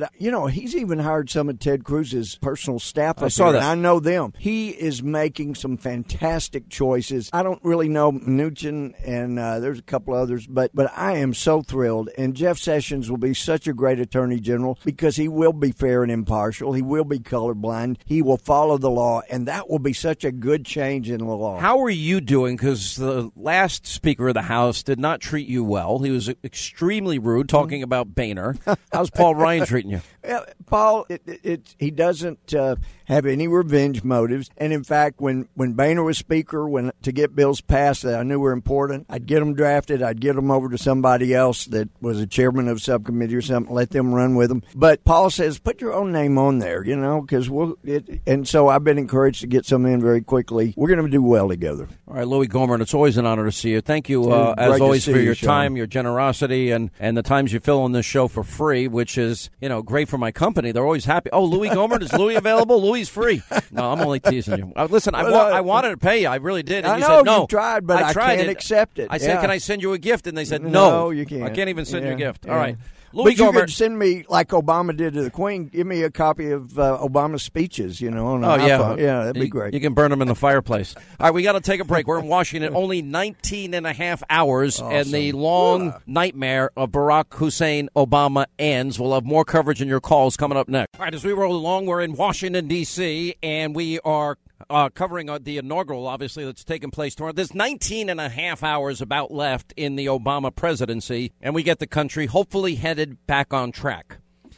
Speaker 11: he's even hired some of Ted Cruz's personal staff.
Speaker 1: I saw that.
Speaker 11: And I know them. He is making some fantastic choices. I don't really know Mnuchin, and there's a couple others, but I am so thrilled. And Jeff Sessions will be such a great attorney general because he will be fair and impartial. He will be colorblind. He will follow the law, and that will be such a good change in the law.
Speaker 1: How are you doing? Because the last Speaker of the House did not treat you well. He was extremely rude, talking about Boehner. How's Paul Ryan treating you?
Speaker 11: Paul, he doesn't have any revenge motives. And in fact, when Boehner was Speaker, to get bills passed that I knew were important, I'd get them drafted. I'd get them over to somebody else that was a chairman of a subcommittee or something, let them run with them. But Paul says, put your own name on there, because and so I've been encouraged to get some in very quickly. We're going to do well together.
Speaker 1: All right, Louis Gohmert, it's always an honor to see you. Thank you, as always, for your time, your generosity, and the times you fill on this show for free, which is, great for my company. They're always happy. Oh, Louis Gohmert, is Louis available? Louis is free. No, I'm only teasing you. Listen, I wanted to pay you. I really did. And
Speaker 11: I
Speaker 1: you
Speaker 11: know
Speaker 1: said no.
Speaker 11: You tried, but I can't accept it.
Speaker 1: I said, can I send you a gift? And they said,
Speaker 11: no, you can't.
Speaker 1: I can't even send you a gift.
Speaker 11: Yeah.
Speaker 1: All right.
Speaker 11: Louis Gohmert, you could send me, like Obama did to the Queen, give me a copy of Obama's speeches, on an iPhone. Yeah, that'd be great.
Speaker 1: You can burn them in the fireplace. All right, we got to take a break. We're in Washington, only 19 and a half hours, awesome. And the long nightmare of Barack Hussein Obama ends. We'll have more coverage in your calls coming up next. All right, as we roll along, we're in Washington, D.C., and we are covering the inaugural, obviously, that's taking place tomorrow. There's 19 and a half hours about left in the Obama presidency, and we get the country hopefully headed back on track.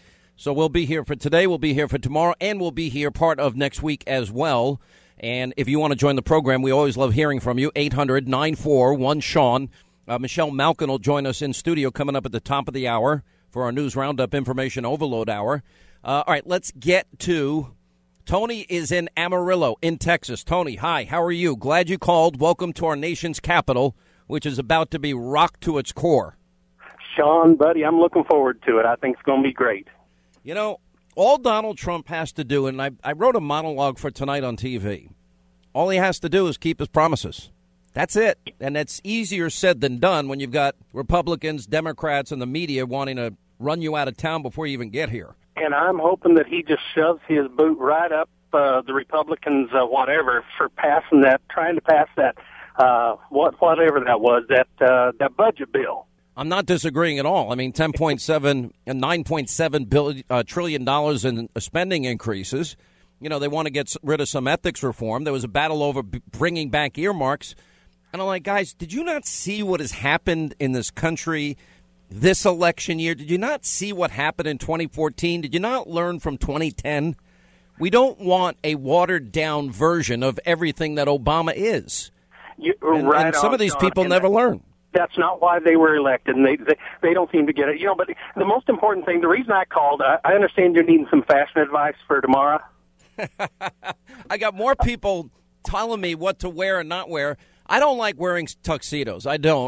Speaker 1: So we'll be here for today, we'll be here for tomorrow, and we'll be here part of next week as well. And if you want to join the program, we always love hearing from you. 800-941-SEAN. Michelle Malkin will join us in studio coming up at the top of the hour for our News Roundup Information Overload Hour. All right, let's get to... Tony is in Amarillo in Texas. Tony, hi, how are you? Glad you called. Welcome to our nation's capital, which is about to be rocked to its core.
Speaker 12: Sean, buddy, I'm looking forward to it. I think it's going to be great.
Speaker 1: All Donald Trump has to do, and I wrote a monologue for tonight on TV, all he has to do is keep his promises. That's it. And that's easier said than done when you've got Republicans, Democrats, and the media wanting to run you out of town before you even get here.
Speaker 12: And I'm hoping that he just shoves his boot right up the Republicans, whatever, for passing that, trying to pass that, whatever that was, that budget bill.
Speaker 1: I'm not disagreeing at all. I mean, $9.7 trillion in spending increases. They want to get rid of some ethics reform. There was a battle over bringing back earmarks. And I'm like, guys, did you not see what has happened in this country this election year? Did you not see what happened in 2014? Did you not learn from 2010? We don't want a watered-down version of everything that Obama is. And some of these people never learn.
Speaker 12: That's not why they were elected, and they don't seem to get it. But the most important thing, the reason I called, I understand you're needing some fashion advice for tomorrow.
Speaker 1: I got more people telling me what to wear and not wear. I don't like wearing tuxedos. I don't.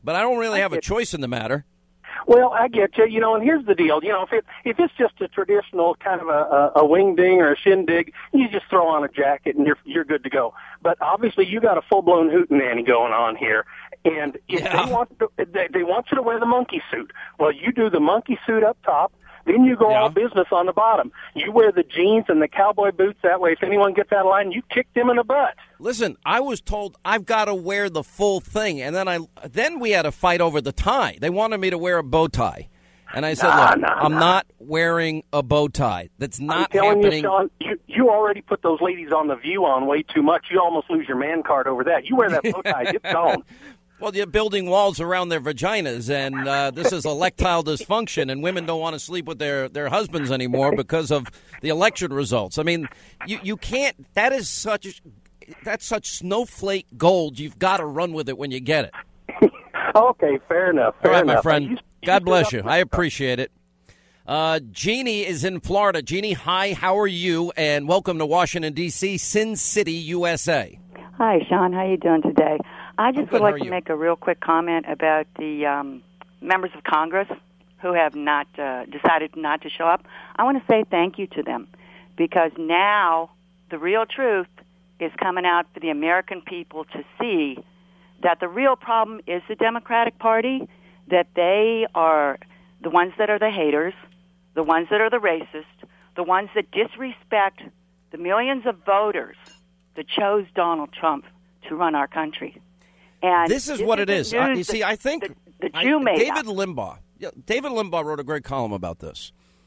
Speaker 1: But I don't really have a choice in the matter.
Speaker 12: Well, I get you, and here's the deal. If it's just a traditional kind of a wing ding or a shindig, you just throw on a jacket and you're good to go. But obviously, you got a full-blown hootenanny going on here. And if they want you to wear the monkey suit. Well, you do the monkey suit up top. Then you go all business on the bottom. You wear the jeans and the cowboy boots. That way, if anyone gets out of line, you kick them in the butt.
Speaker 1: Listen, I was told I've got to wear the full thing, and then we had a fight over the tie. They wanted me to wear a bow tie, and I said, I'm not wearing a bow tie. That's not happening.
Speaker 12: I'm telling you, Sean, you already put those ladies on The View on way too much. You almost lose your man card over that. You wear that bow tie, it's gone.
Speaker 1: Well, you're building walls around their vaginas, and this is erectile dysfunction, and women don't want to sleep with their husbands anymore because of the election results. I mean, you can't. That's such snowflake gold. You've got to run with it when you get it.
Speaker 12: Okay, fair enough.
Speaker 1: All right, my friend. God bless you. I appreciate it. Jeannie is in Florida. Jeannie, hi. How are you? And welcome to Washington, D.C., Sin City, USA.
Speaker 13: Hi, Sean. How are you doing today? I just would like to make a real quick comment about the members of Congress who have not decided not to show up. I want to say thank you to them because now the real truth is coming out for the American people to see that the real problem is the Democratic Party, that they are the ones that are the haters, the ones that are the racist, the ones that disrespect the millions of voters that chose Donald Trump to run our country. And
Speaker 1: this is what it is. You see, I think David Limbaugh wrote a great column about this.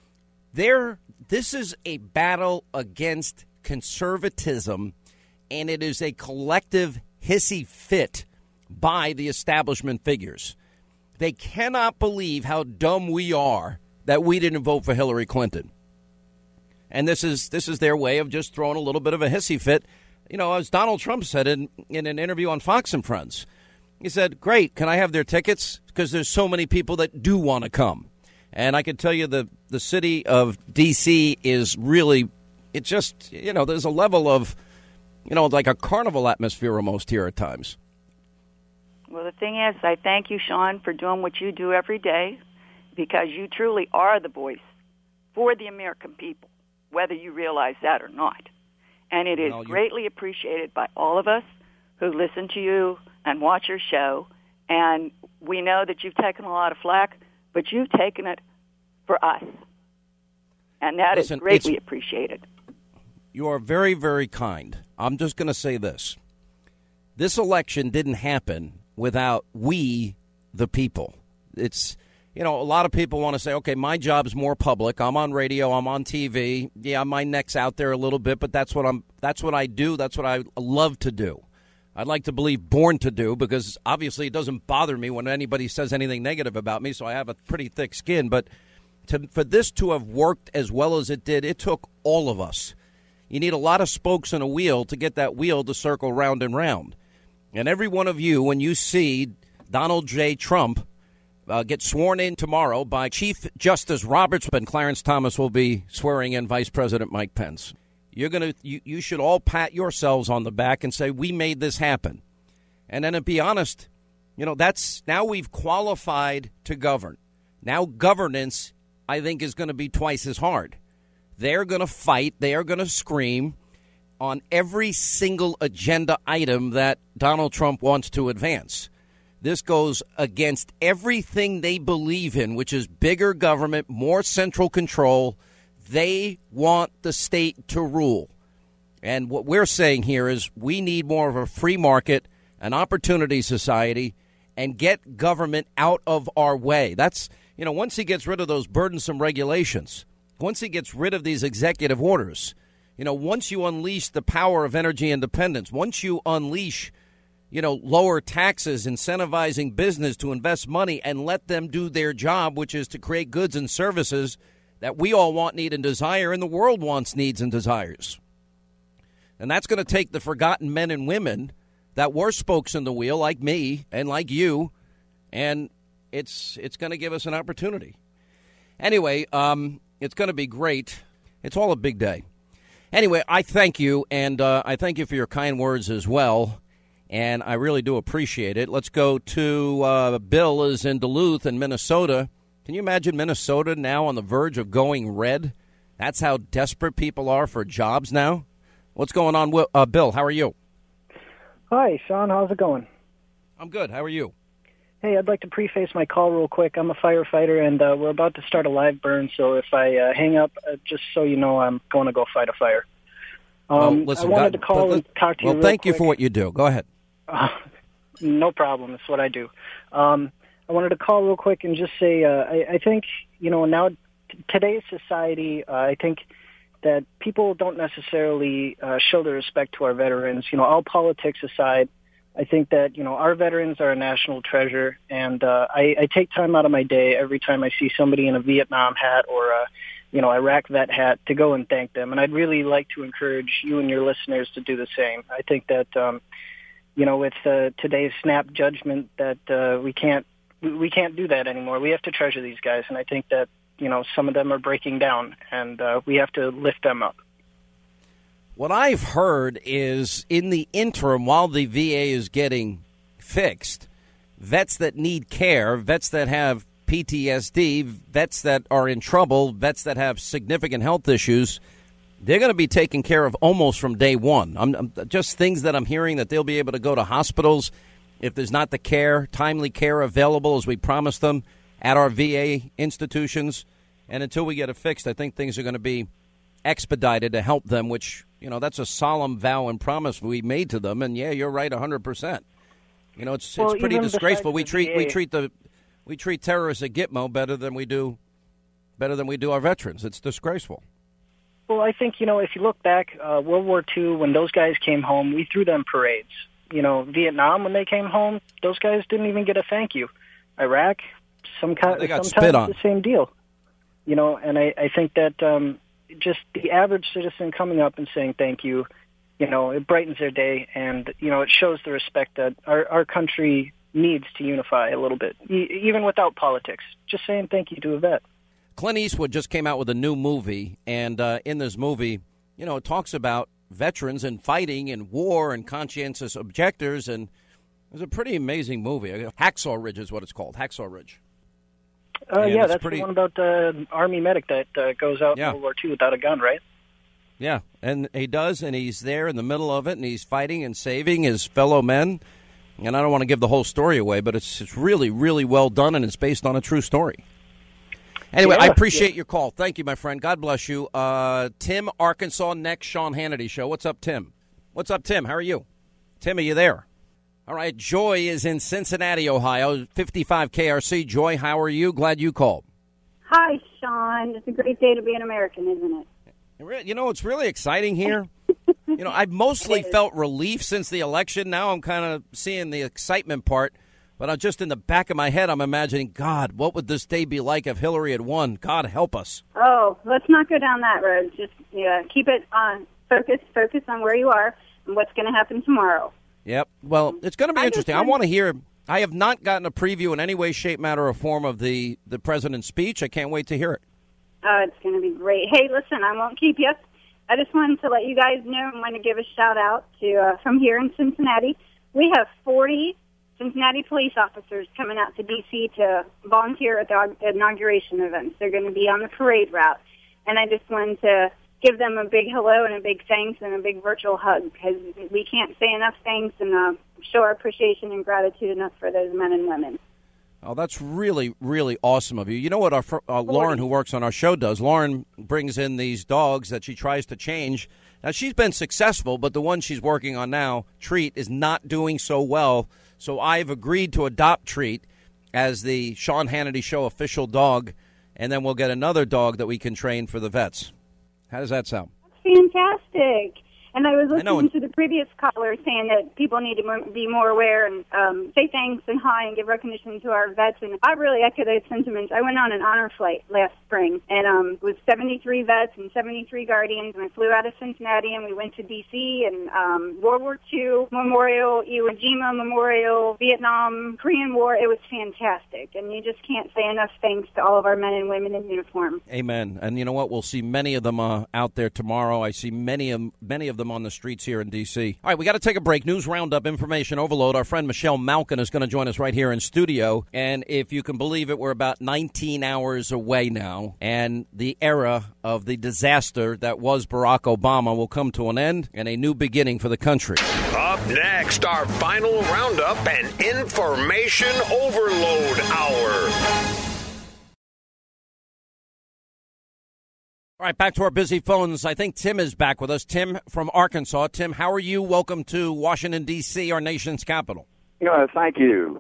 Speaker 1: This is a battle against conservatism, and it is a collective hissy fit by the establishment figures. They cannot believe how dumb we are that we didn't vote for Hillary Clinton. And this is their way of just throwing a little bit of a hissy fit. You know, as Donald Trump said in an interview on Fox and Friends, he said, great, can I have their tickets? Because there's so many people that do want to come. And I can tell you the city of D.C. is really, it just, there's a level of, like a carnival atmosphere almost here at times.
Speaker 13: Well, the thing is, I thank you, Sean, for doing what you do every day, because you truly are the voice for the American people, whether you realize that or not. And it is greatly appreciated by all of us who listen to you and watch your show. And we know that you've taken a lot of flack, but you've taken it for us. And that is greatly appreciated.
Speaker 1: You are very, very kind. I'm just going to say this. This election didn't happen without we, the people. It's... a lot of people want to say, okay, my job's more public. I'm on radio. I'm on TV. Yeah, my neck's out there a little bit, but that's what I do. That's what I love to do. I'd like to believe born to do, because obviously it doesn't bother me when anybody says anything negative about me, so I have a pretty thick skin. But for this to have worked as well as it did, it took all of us. You need a lot of spokes in a wheel to get that wheel to circle round and round. And every one of you, when you see Donald J. Trump get sworn in tomorrow by Chief Justice Roberts, and Clarence Thomas will be swearing in Vice President Mike Pence. You should all pat yourselves on the back and say, we made this happen. And then to be honest, that's now we've qualified to govern. Now governance, I think, is going to be twice as hard. They're going to fight. They are going to scream on every single agenda item that Donald Trump wants to advance. This goes against everything they believe in, which is bigger government, more central control. They want the state to rule. And what we're saying here is we need more of a free market, an opportunity society, and get government out of our way. That's, once he gets rid of those burdensome regulations, once he gets rid of these executive orders, once you unleash the power of energy independence, once you unleash lower taxes, incentivizing business to invest money and let them do their job, which is to create goods and services that we all want, need, and desire, and the world wants, needs, and desires. And that's going to take the forgotten men and women that were spokes in the wheel, like me and like you, and it's going to give us an opportunity. Anyway, it's going to be great. It's all a big day. Anyway, I thank you, and I thank you for your kind words as well. and I really do appreciate it. Let's go to Bill is in Duluth in Minnesota. Can you imagine Minnesota now on the verge of going red? That's how desperate people are for jobs now. What's going on, Bill? How are you?
Speaker 14: Hi, Sean. How's it going?
Speaker 1: I'm good. How are you?
Speaker 14: Hey, I'd like to preface my call real quick. I'm a firefighter, and we're about to start a live burn, so if I hang up, just so you know, I'm going to go fight a fire.
Speaker 1: Listen,
Speaker 14: I wanted to call and talk to you real
Speaker 1: thank
Speaker 14: quick.
Speaker 1: you for what you do. Go ahead.
Speaker 14: No problem. It's what I do. I wanted to call real quick and just say I think, now today's society, I think that people don't necessarily show their respect to our veterans. All politics aside, I think that, our veterans are a national treasure, and I take time out of my day every time I see somebody in a Vietnam hat or a, Iraq vet hat to go and thank them. And I'd really like to encourage you and your listeners to do the same. I think that, with today's snap judgment that we can't do that anymore. We have to treasure these guys, and I think that, some of them are breaking down, and we have to lift them up.
Speaker 1: What I've heard is in the interim, while the VA is getting fixed, vets that need care, vets that have PTSD, vets that are in trouble, vets that have significant health issues, they're going to be taken care of almost from day one. I'm just things that I'm hearing, that they'll be able to go to hospitals if there's not the care, timely care available as we promised them at our VA institutions. And until we get it fixed, I think things are going to be expedited to help them, which, that's a solemn vow and promise we made to them. And yeah, you're right, 100%. It's pretty disgraceful. We treat terrorists at Gitmo better than we do our veterans. It's disgraceful.
Speaker 14: Well, I think, if you look back, World War II, when those guys came home, we threw them parades. Vietnam, when they came home, those guys didn't even get a thank you. Iraq, sometimes the same deal. And I think that just the average citizen coming up and saying thank you, it brightens their day, and, it shows the respect that our country needs to unify a little bit, even without politics. Just saying thank you to a vet.
Speaker 1: TheClint Eastwood just came out with a new movie, and in this movie, it talks about veterans and fighting and war and conscientious objectors, and it was a pretty amazing movie. Hacksaw Ridge is what it's called, Hacksaw Ridge.
Speaker 14: Yeah, that's the one about the Army medic that goes out in World War II without a gun, right?
Speaker 1: Yeah, and he does, and he's there in the middle of it, and he's fighting and saving his fellow men. And I don't want to give the whole story away, but it's really, really well done, and it's based on a true story. Anyway, I appreciate your call. Thank you, my friend. God bless you. Tim, Arkansas, next Sean Hannity Show. What's up, Tim? What's up, Tim? How are you? Tim, are you there? All right, Joy is in Cincinnati, Ohio, 55 KRC. Joy, how are you? Glad you called.
Speaker 15: Hi, Sean. It's a great day to be an American, isn't it?
Speaker 1: It's really exciting here. I've mostly felt relief since the election. Now I'm kind of seeing the excitement part. But I'm just in the back of my head, I'm imagining, God, what would this day be like if Hillary had won? God help us.
Speaker 15: Oh, let's not go down that road. Just keep it on focus on where you are and what's going to happen tomorrow.
Speaker 1: Yep. Well, it's going to be interesting. I want to hear. I have not gotten a preview in any way, shape, matter, or form of the president's speech. I can't wait to hear it.
Speaker 15: Oh, it's going to be great. Hey, listen, I won't keep you. I just wanted to let you guys know I'm going to give a shout-out to from here in Cincinnati. We have 40 Cincinnati police officers coming out to D.C. to volunteer at the inauguration events. They're going to be on the parade route. And I just wanted to give them a big hello and a big thanks and a big virtual hug, because we can't say enough thanks and show our appreciation and gratitude enough for those men and women.
Speaker 1: Oh, that's really, really awesome of you. You know what our Lauren, who works on our show, does? Lauren brings in these dogs that she tries to change. Now, she's been successful, but the one she's working on now, Treat, is not doing so well. So I've agreed to adopt Treat as the Sean Hannity Show official dog, and then we'll get another dog that we can train for the vets. How does that sound?
Speaker 15: Fantastic. And I was listening to the previous caller saying that people need to be more aware and say thanks and hi and give recognition to our vets. And I really echo those sentiments. I went on an honor flight last spring and with 73 vets and 73 guardians. And I flew out of Cincinnati and we went to D.C. and World War II Memorial, Iwo Jima Memorial, Vietnam, Korean War. It was fantastic. And you just can't say enough thanks to all of our men and women in uniform.
Speaker 1: Amen. And you know what? We'll see many of them out there tomorrow. I see many of them them on the streets here in D.C. All right, we got to take a break. News Roundup, information overload. Our friend Michelle Malkin is going to join us right here in studio. And if you can believe it, we're about 19 hours away now. And the era of the disaster that was Barack Obama will come to an end and a new beginning for the country.
Speaker 2: Up next, our final roundup and information overload hour.
Speaker 1: All right, back to our busy phones. I think Tim is back with us. Tim from Arkansas. Tim, how are you? Welcome to Washington, D.C., our nation's capital.
Speaker 16: Thank you.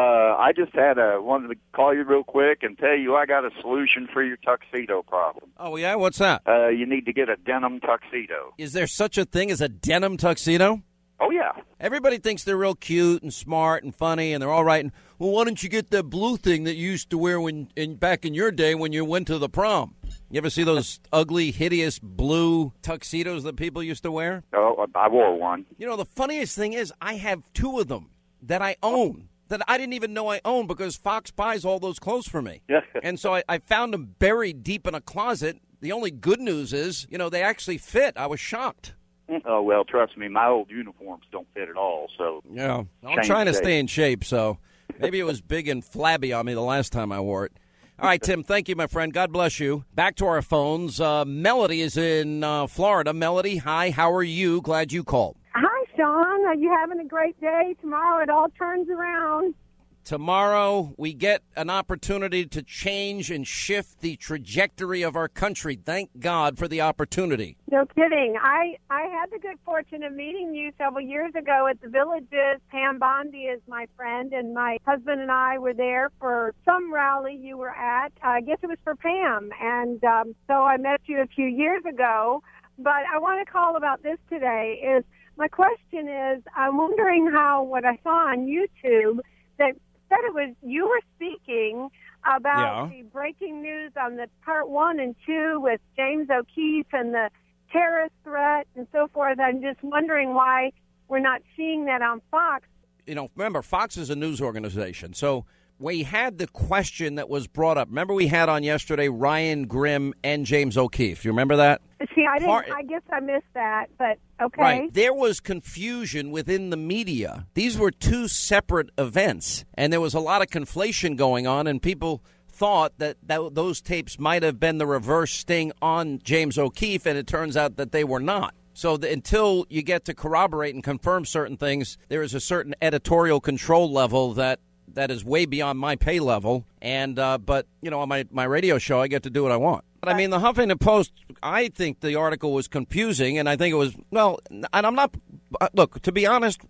Speaker 16: I just wanted to call you real quick and tell you I got a solution for your tuxedo problem.
Speaker 1: Oh, yeah? What's that?
Speaker 16: You need to get a denim tuxedo.
Speaker 1: Is there such a thing as a denim tuxedo?
Speaker 16: Oh, yeah.
Speaker 1: Everybody thinks they're real cute and smart and funny, and they're all right. And, well, why don't you get that blue thing that you used to wear back in your day when you went to the prom? You ever see those ugly, hideous blue tuxedos that people used to wear?
Speaker 16: Oh, I wore one.
Speaker 1: You know, the funniest thing is I have two of them that I own that I didn't even know I owned because Fox buys all those clothes for me. And so I found them buried deep in a closet. The only good news is, they actually fit. I was shocked.
Speaker 16: Oh, well, trust me, my old uniforms don't fit at all. So
Speaker 1: yeah, I'm trying to stay in shape, so maybe it was big and flabby on me the last time I wore it. All right, Tim, thank you, my friend. God bless you. Back to our phones. Melody is in Florida. Melody, hi, how are you? Glad you called.
Speaker 17: Hi, Sean. Are you having a great day? Tomorrow it all turns around.
Speaker 1: Tomorrow we get an opportunity to change and shift the trajectory of our country. Thank God for the opportunity.
Speaker 17: No kidding. I had the good fortune of meeting you several years ago at the Villages. Pam Bondi is my friend, and my husband and I were there for some rally you were at. I guess it was for Pam, and so I met you a few years ago. But I want to call about this today. My question is, I'm wondering how what I saw on YouTube that said it was you were speaking about the breaking news on the part 1 and 2 with James O'Keefe and the terrorist threat and so forth. I'm just wondering why we're not seeing that on Fox.
Speaker 1: Remember, Fox is a news organization. So we had the question that was brought up. Remember we had on yesterday Ryan Grimm and James O'Keefe. You remember that?
Speaker 17: See, I guess I missed that, but okay.
Speaker 1: Right. There was confusion within the media. These were two separate events, and there was a lot of conflation going on, and people thought that those tapes might have been the reverse sting on James O'Keefe, and it turns out that they were not. So until you get to corroborate and confirm certain things, there is a certain editorial control level that is way beyond my pay level. And but on my radio show, I get to do what I want. But I mean, the Huffington Post, I think the article was confusing, and I think it was, and I'm not, look, to be honest,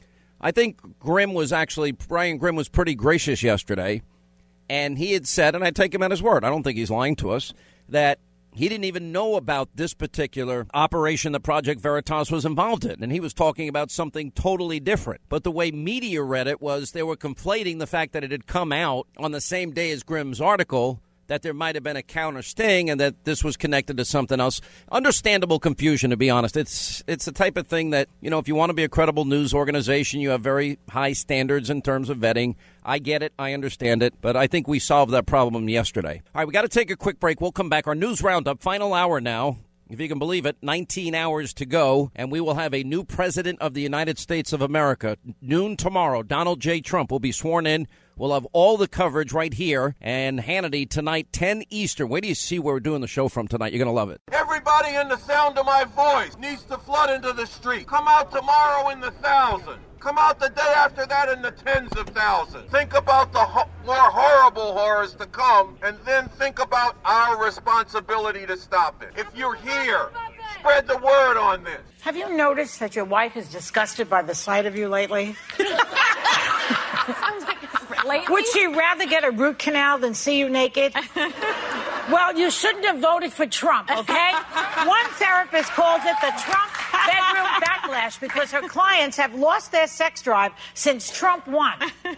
Speaker 1: I think Ryan Grimm was pretty gracious yesterday, and he had said, and I take him at his word, I don't think he's lying to us, that he didn't even know about this particular operation that Project Veritas was involved in, and he was talking about something totally different. But the way media read it was they were conflating the fact that it had come out on the same day as Grimm's article, that there might have been a counter sting and that this was connected to something else. Understandable confusion, to be honest. It's the type of thing that, if you want to be a credible news organization, you have very high standards in terms of vetting. I get it. I understand it. But I think we solved that problem yesterday. All right, we got to take a quick break. We'll come back. Our news roundup, final hour now. If you can believe it, 19 hours to go, and we will have a new president of the United States of America. Noon tomorrow, Donald J. Trump will be sworn in. We'll have all the coverage right here. And Hannity tonight, 10 Eastern. Wait till you see where we're doing the show from tonight. You're going to love it.
Speaker 18: Everybody in the sound of my voice needs to flood into the street. Come out tomorrow in the thousands. Come out the day after that in the tens of thousands. Think about the more horrible horrors to come, and then think about our responsibility to stop it. If you're here, spread the word on this.
Speaker 19: Have you noticed that your wife is disgusted by the sight of you lately? Would she rather get a root canal than see you naked? Well, you shouldn't have voted for Trump, okay? One therapist calls it the Trump bedroom backlash because her clients have lost their sex drive since Trump won.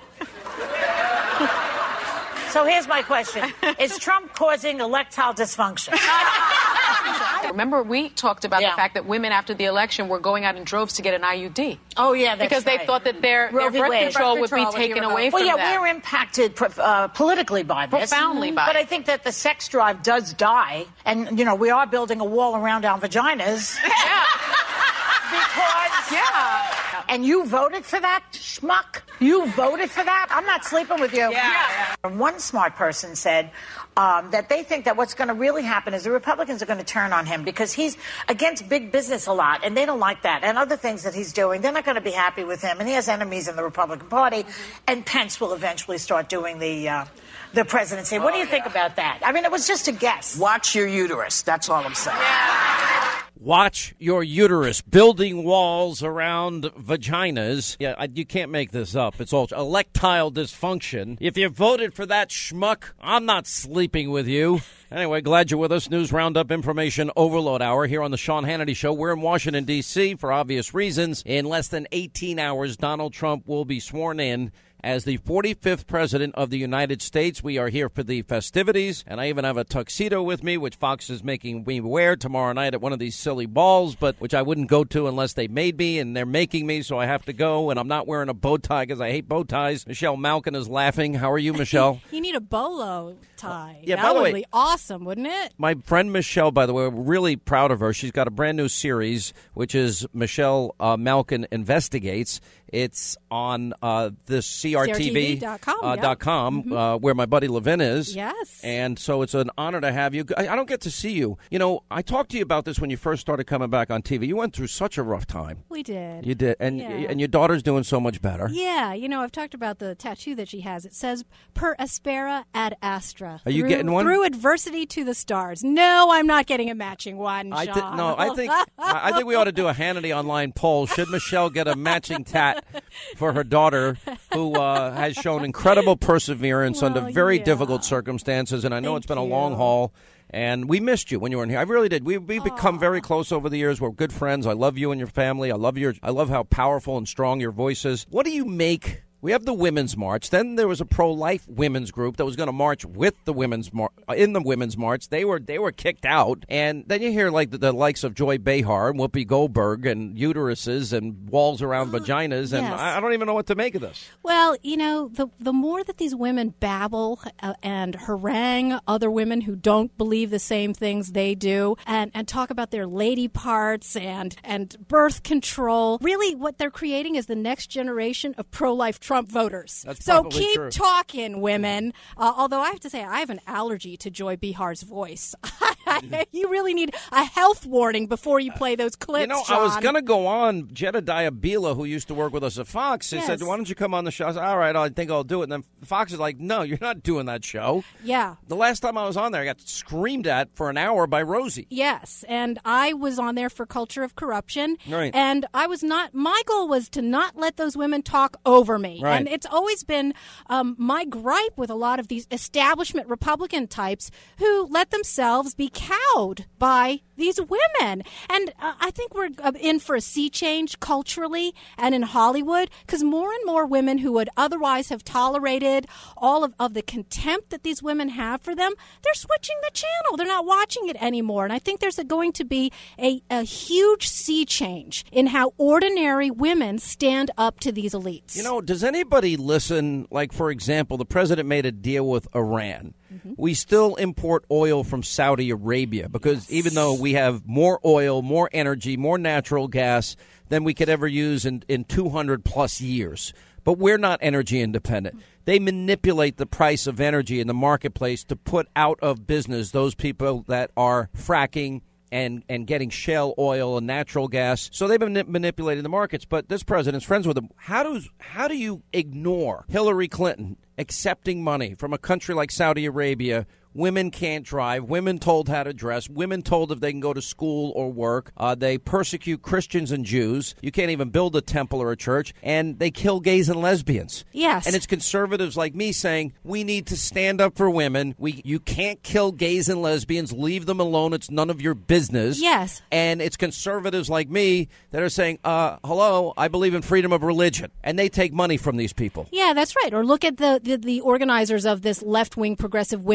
Speaker 19: So here's my question. Is Trump causing erectile dysfunction?
Speaker 20: Remember, we talked about the fact that women after the election were going out in droves to get an IUD.
Speaker 19: Oh, yeah, that's
Speaker 20: because they thought that their birth control would be taken away from them.
Speaker 19: Well, yeah, we're impacted politically by this.
Speaker 20: Profoundly by it.
Speaker 19: But I think that the sex drive does die. And, we are building a wall around our vaginas.
Speaker 20: Yeah.
Speaker 19: because... Yeah. And you voted for that, schmuck? You voted for that? I'm not sleeping with you. Yeah. One smart person said that they think that what's going to really happen is the Republicans are going to turn on him because he's against big business a lot, and they don't like that. And other things that he's doing, they're not going to be happy with him. And he has enemies in the Republican Party, and Pence will eventually start doing the presidency. What do you think about that? I mean, it was just a guess.
Speaker 21: Watch your uterus. That's all I'm saying.
Speaker 19: Yeah.
Speaker 1: Watch your uterus. Building walls around vaginas. Yeah, you can't make this up. It's all erectile dysfunction. If you voted for that schmuck, I'm not sleeping with you. Anyway, glad you're with us. News Roundup Information Overload Hour here on the Sean Hannity Show. We're in Washington, D.C. for obvious reasons. In less than 18 hours, Donald Trump will be sworn in as the 45th president of the United States. We are here for the festivities, and I even have a tuxedo with me, which Fox is making me wear tomorrow night at one of these silly balls, but which I wouldn't go to unless they made me, and they're making me, so I have to go, and I'm not wearing a bow tie because I hate bow ties. Michelle Malkin is laughing. How are you, Michelle?
Speaker 5: You need a bolo tie.
Speaker 1: Yeah,
Speaker 5: that
Speaker 1: by the way,
Speaker 5: would be awesome, wouldn't it?
Speaker 1: My friend Michelle, by the way, we're really proud of her. She's got a brand new series, which is Michelle Malkin Investigates. It's on this CRTV.com, where my buddy Levin is.
Speaker 5: Yes.
Speaker 1: And so it's an honor to have you. I don't get to see you. You know, I talked to you about this when you first started coming back on TV. You went through such a rough time.
Speaker 5: We did.
Speaker 1: You did. And your daughter's doing so much better.
Speaker 5: Yeah. You know, I've talked about the tattoo that she has. It says, per aspera ad astra.
Speaker 1: Are you getting one?
Speaker 5: Through adversity to the stars. No, I'm not getting a matching one, Sean.
Speaker 1: I think we ought to do a Hannity Online poll. Should Michelle get a matching tat for her daughter, who has shown incredible perseverance under very difficult circumstances, and I know it's been a long haul, and we missed you when you were in here. I really did. We've become very close over the years. We're good friends. I love you and your family. I love how powerful and strong your voice is. What do you make? We have the Women's March. Then there was a pro-life women's group that was going to march with the Women's in the Women's March. They were kicked out. And then you hear like the likes of Joy Behar and Whoopi Goldberg and uteruses and walls around vaginas. And
Speaker 5: yes.
Speaker 1: I don't even know what to make of this.
Speaker 5: Well, you know, the more that these women babble and harangue other women who don't believe the same things they do and talk about their lady parts and birth control, really what they're creating is the next generation of pro-life Trump voters. So keep
Speaker 1: true.
Speaker 5: Talking, women. Although I have to say, I have an allergy to Joy Behar's voice. You really need a health warning before you play those clips,
Speaker 1: You know,
Speaker 5: Sean.
Speaker 1: I was going to go on. Jedediah Bila, who used to work with us at Fox, he said, why don't you come on the show? I said, all right, I think I'll do it. And then Fox is like, no, you're not doing that show.
Speaker 5: Yeah.
Speaker 1: The last time I was on there, I got screamed at for an hour by Rosie.
Speaker 5: Yes, and I was on there for Culture of Corruption.
Speaker 1: Right.
Speaker 5: And my goal was to not let those women talk over me.
Speaker 1: Right.
Speaker 5: And it's always been my gripe with a lot of these establishment Republican types who let themselves be cowed by these women. And I think we're in for a sea change culturally and in Hollywood, because more and more women who would otherwise have tolerated all of the contempt that these women have for them, they're switching the channel. They're not watching it anymore. And I think there's going to be a huge sea change in how ordinary women stand up to these elites.
Speaker 1: You know, does anybody listen? Like, for example, the president made a deal with Iran. Mm-hmm. We still import oil from Saudi Arabia because even though we have more oil, more energy, more natural gas than we could ever use in 200 plus years. But we're not energy independent. They manipulate the price of energy in the marketplace to put out of business those people that are fracking and getting shale oil and natural gas. So they've been manipulating the markets. But this president's friends with them. How do you ignore Hillary Clinton accepting money from a country like Saudi Arabia? Women can't drive. Women told how to dress. Women told if they can go to school or work. They persecute Christians and Jews. You can't even build a temple or a church. And they kill gays and lesbians.
Speaker 5: Yes.
Speaker 1: And it's conservatives like me saying, we need to stand up for women. You can't kill gays and lesbians. Leave them alone. It's none of your business.
Speaker 5: Yes.
Speaker 1: And it's conservatives like me that are saying, hello, I believe in freedom of religion. And they take money from these people.
Speaker 5: Yeah, that's right. Or look at the organizers of this left-wing progressive women's march.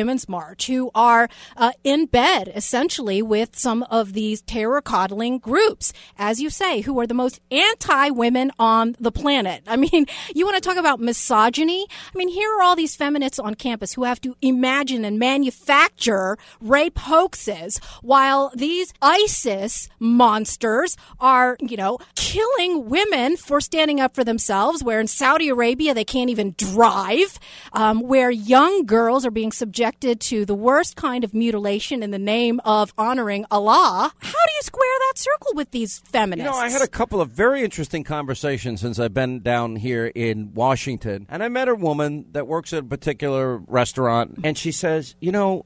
Speaker 5: charge, who are in bed, essentially, with some of these terror-coddling groups, as you say, who are the most anti-women on the planet. I mean, you want to talk about misogyny? I mean, here are all these feminists on campus who have to imagine and manufacture rape hoaxes while these ISIS monsters are, killing women for standing up for themselves, where in Saudi Arabia they can't even drive, where young girls are being subjected to the worst kind of mutilation in the name of honoring Allah. How do you square that circle with these feminists?
Speaker 1: I had a couple of very interesting conversations since I've been down here in Washington, and I met a woman that works at a particular restaurant, and she says,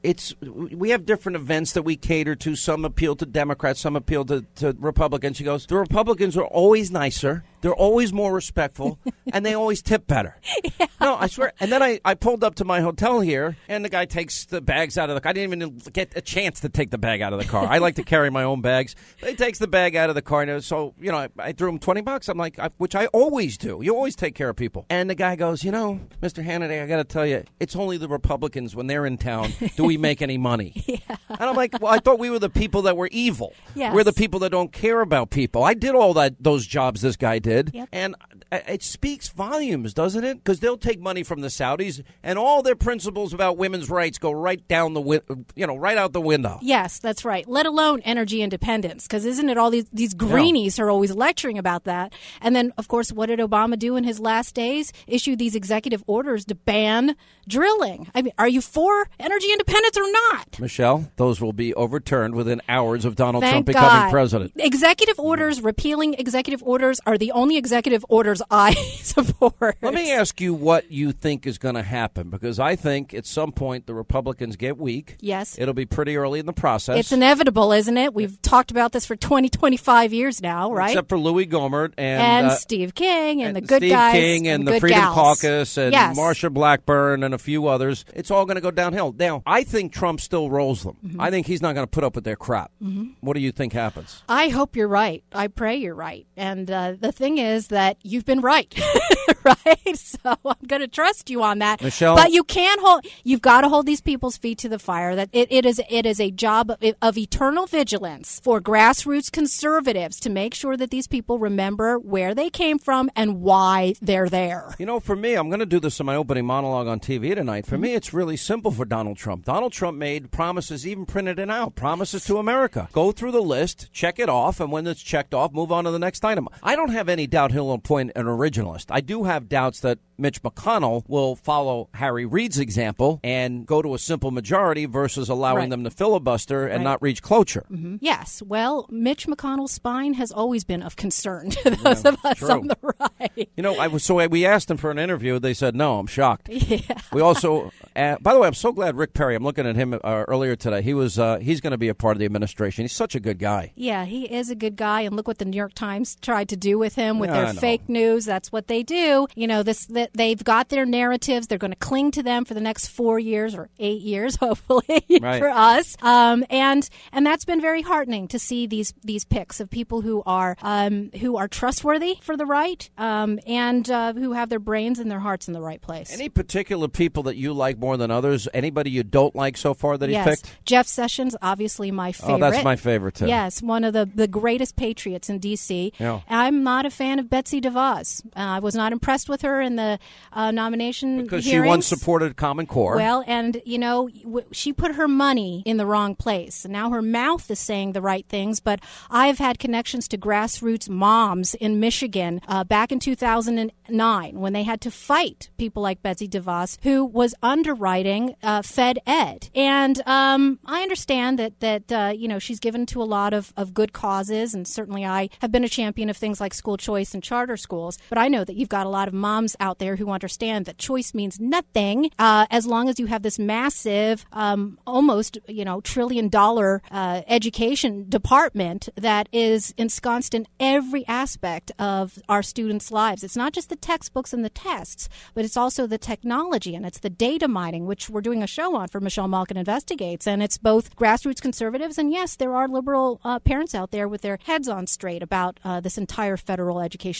Speaker 1: we have different events that we cater to. Some appeal to Democrats, some appeal to Republicans. She goes, the Republicans are always nicer. They're always more respectful, and they always tip better. Yeah. No, I swear. And then I pulled up to my hotel here, and the guy takes the bags out of the car. I didn't even get a chance to take the bag out of the car. I like to carry my own bags. He takes the bag out of the car, and so, I threw him $20. I'm like, which I always do. You always take care of people. And the guy goes, Mr. Hannity, I got to tell you, it's only the Republicans when they're in town do we make any money. Yeah. And I'm like, well, I thought we were the people that were evil. Yes. We're the people that don't care about people. I did all those jobs this guy did. Yep. And it speaks volumes, doesn't it? Because they'll take money from the Saudis, and all their principles about women's rights go right down right out the window.
Speaker 5: Yes, that's right. Let alone energy independence, because isn't it all these greenies are always lecturing about that? And then, of course, what did Obama do in his last days? Issue these executive orders to ban drilling. I mean, are you for energy independence or not?
Speaker 1: Michelle, those will be overturned within hours of Donald Trump becoming president.
Speaker 5: Executive orders, repealing executive orders are the only executive orders I support.
Speaker 1: Let me ask you what you think is going to happen, because I think at some point the Republicans get weak.
Speaker 5: Yes.
Speaker 1: It'll be pretty early in the process.
Speaker 5: It's inevitable, isn't it? We've talked about this for 25 years now, right?
Speaker 1: Except for Louis Gohmert and
Speaker 5: Steve King and the good guys.
Speaker 1: Steve King and the Freedom Caucus and Marsha Blackburn and a few others. It's all going to go downhill. Now, I think Trump still rolls them. Mm-hmm. I think he's not going to put up with their crap. Mm-hmm. What do you think happens?
Speaker 5: I hope you're right. I pray you're right. And the thing is that you've been right, right? So I'm going to trust you on that.
Speaker 1: Michelle?
Speaker 5: But you've got to hold these people's feet to the fire. That it is a job of eternal vigilance for grassroots conservatives to make sure that these people remember where they came from and why they're there.
Speaker 1: For me, I'm going to do this in my opening monologue on TV tonight. For me, it's really simple for Donald Trump. Donald Trump made promises, even printed it out, promises to America. Go through the list, check it off, and when it's checked off, move on to the next item. I don't have any doubt he'll appoint an originalist. I do have doubts that Mitch McConnell will follow Harry Reid's example and go to a simple majority versus allowing them to filibuster and not reach cloture.
Speaker 5: Mm-hmm. Yes. Well, Mitch McConnell's spine has always been of concern to those of us on the right.
Speaker 1: We asked him for an interview. They said, no, I'm shocked.
Speaker 5: Yeah.
Speaker 1: We also, by the way, I'm so glad Rick Perry, I'm looking at him earlier today. He's going to be a part of the administration. He's such a good guy.
Speaker 5: Yeah, he is a good guy. And look what the New York Times tried to do with him with their fake news. That's what they do. They've got their narratives. They're going to cling to them for the next 4 years or 8 years, hopefully, for us. And that's been very heartening to see these picks of people who are trustworthy for the right, and who have their brains and their hearts in the right place.
Speaker 1: Any particular people that you like more than others? Anybody you don't like so far that he picked?
Speaker 5: Jeff Sessions, obviously my favorite.
Speaker 1: Oh, that's my favorite too.
Speaker 5: Yes, one of the greatest patriots in D.C.
Speaker 1: Yeah.
Speaker 5: I'm not a fan of Betsy DeVos. I was not impressed with her in the nomination
Speaker 1: because
Speaker 5: hearings.
Speaker 1: She once supported Common Core.
Speaker 5: Well, and she put her money in the wrong place. Now her mouth is saying the right things, but I've had connections to grassroots moms in Michigan back in 2009 when they had to fight people like Betsy DeVos, who was underwriting Fed Ed. And I understand that she's given to a lot of good causes, and certainly I have been a champion of things like school choice and charter schools, but I know that you've got a lot of moms out there who understand that choice means nothing as long as you have this massive, almost $1 trillion education department that is ensconced in every aspect of our students' lives. It's not just the textbooks and the tests, but it's also the technology, and it's the data mining, which we're doing a show on for Michelle Malkin Investigates. And it's both grassroots conservatives, and yes, there are liberal parents out there with their heads on straight about this entire federal education boondoggle.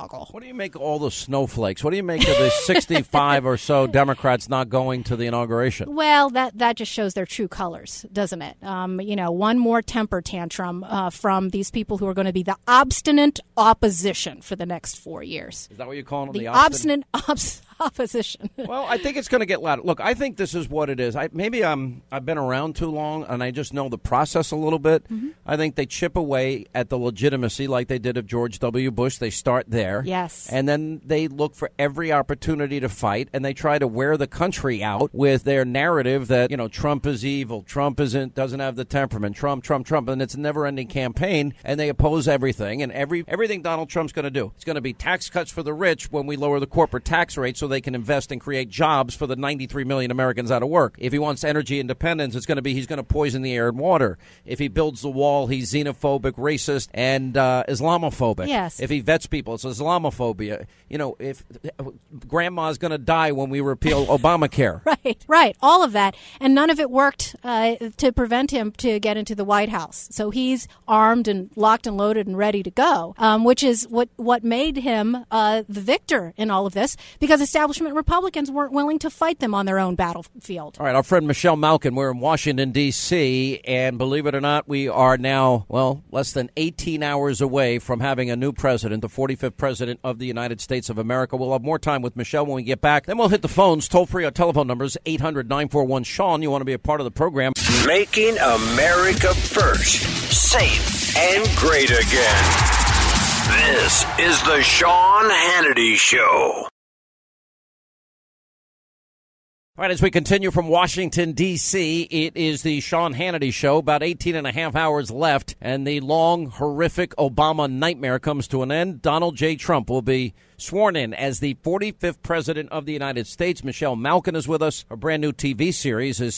Speaker 5: boondoggle.
Speaker 1: What do you make of all the snowflakes? What do you make of the 65 or so Democrats not going to the inauguration?
Speaker 5: Well, that just shows their true colors, doesn't it? One more temper tantrum from these people who are going to be the obstinate opposition for the next 4 years.
Speaker 1: Is that what you're calling them?
Speaker 5: The obstinate opposition.
Speaker 1: Well, I think it's going to get louder. Look, I think this is what it is. I've been around too long, and I just know the process a little bit. Mm-hmm. I think they chip away at the legitimacy like they did of George W. Bush. They start there.
Speaker 5: Yes.
Speaker 1: And then they look for every opportunity to fight, and they try to wear the country out with their narrative that, Trump is evil, Trump doesn't have the temperament, Trump, and it's a never-ending campaign, and they oppose everything, and everything Donald Trump's going to do. It's going to be tax cuts for the rich when we lower the corporate tax rate so they can invest and create jobs for the 93 million Americans out of work. If he wants energy independence, it's going to be he's going to poison the air and water. If he builds the wall, he's xenophobic, racist, and Islamophobic.
Speaker 5: Yes.
Speaker 1: If he vets people, it's Islamophobia. If grandma's going to die when we repeal Obamacare.
Speaker 5: Right. All of that. And none of it worked to prevent him to get into the White House. So he's armed and locked and loaded and ready to go, which is what made him the victor in all of this, because establishment Republicans weren't willing to fight them on their own battlefield.
Speaker 1: All right, our friend Michelle Malkin, we're in Washington, D.C., and believe it or not, we are now, less than 18 hours away from having a new president, the 45th president of the United States of America. We'll have more time with Michelle when we get back. Then we'll hit the phones, toll-free. Our telephone number is 800-941-SEAN. You want to be a part of the program.
Speaker 2: Making America first, safe, and great again. This is the Sean Hannity Show.
Speaker 1: All right, as we continue from Washington, D.C., it is the Sean Hannity Show. About 18 and a half hours left, and the long, horrific Obama nightmare comes to an end. Donald J. Trump will be sworn in as the 45th president of the United States. Michelle Malkin is with us. Her brand new TV series is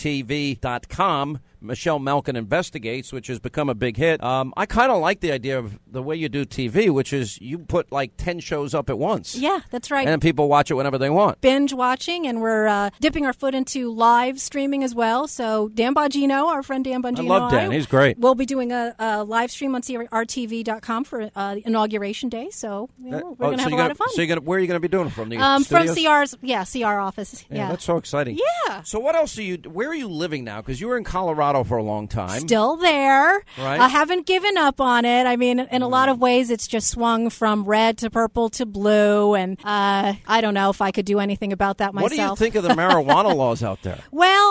Speaker 1: CRTV.com. Michelle Malkin Investigates, which has become a big hit. I kind of like the idea of the way you do TV, which is you put like 10 shows up at once.
Speaker 5: Yeah, that's right.
Speaker 1: And then people watch it whenever they want.
Speaker 5: Binge watching, and we're dipping our foot into live streaming as well. So Dan Bongino, our friend Dan Bongino,
Speaker 1: I love Dan. He's great.
Speaker 5: We'll be doing a live stream on CRTV.com for Inauguration Day. So we're going to have a lot of fun.
Speaker 1: So where are you going to be doing it from? The
Speaker 5: from
Speaker 1: studios?
Speaker 5: CR office.
Speaker 1: Yeah, that's so exciting.
Speaker 5: Yeah.
Speaker 1: So what else where are you living now? Because you were in Colorado for a long time.
Speaker 5: Still there.
Speaker 1: Right.
Speaker 5: I haven't given up on it. I mean, in a lot of ways, it's just swung from red to purple to blue, and I don't know if I could do anything about that myself.
Speaker 1: What do you think of the marijuana laws out there?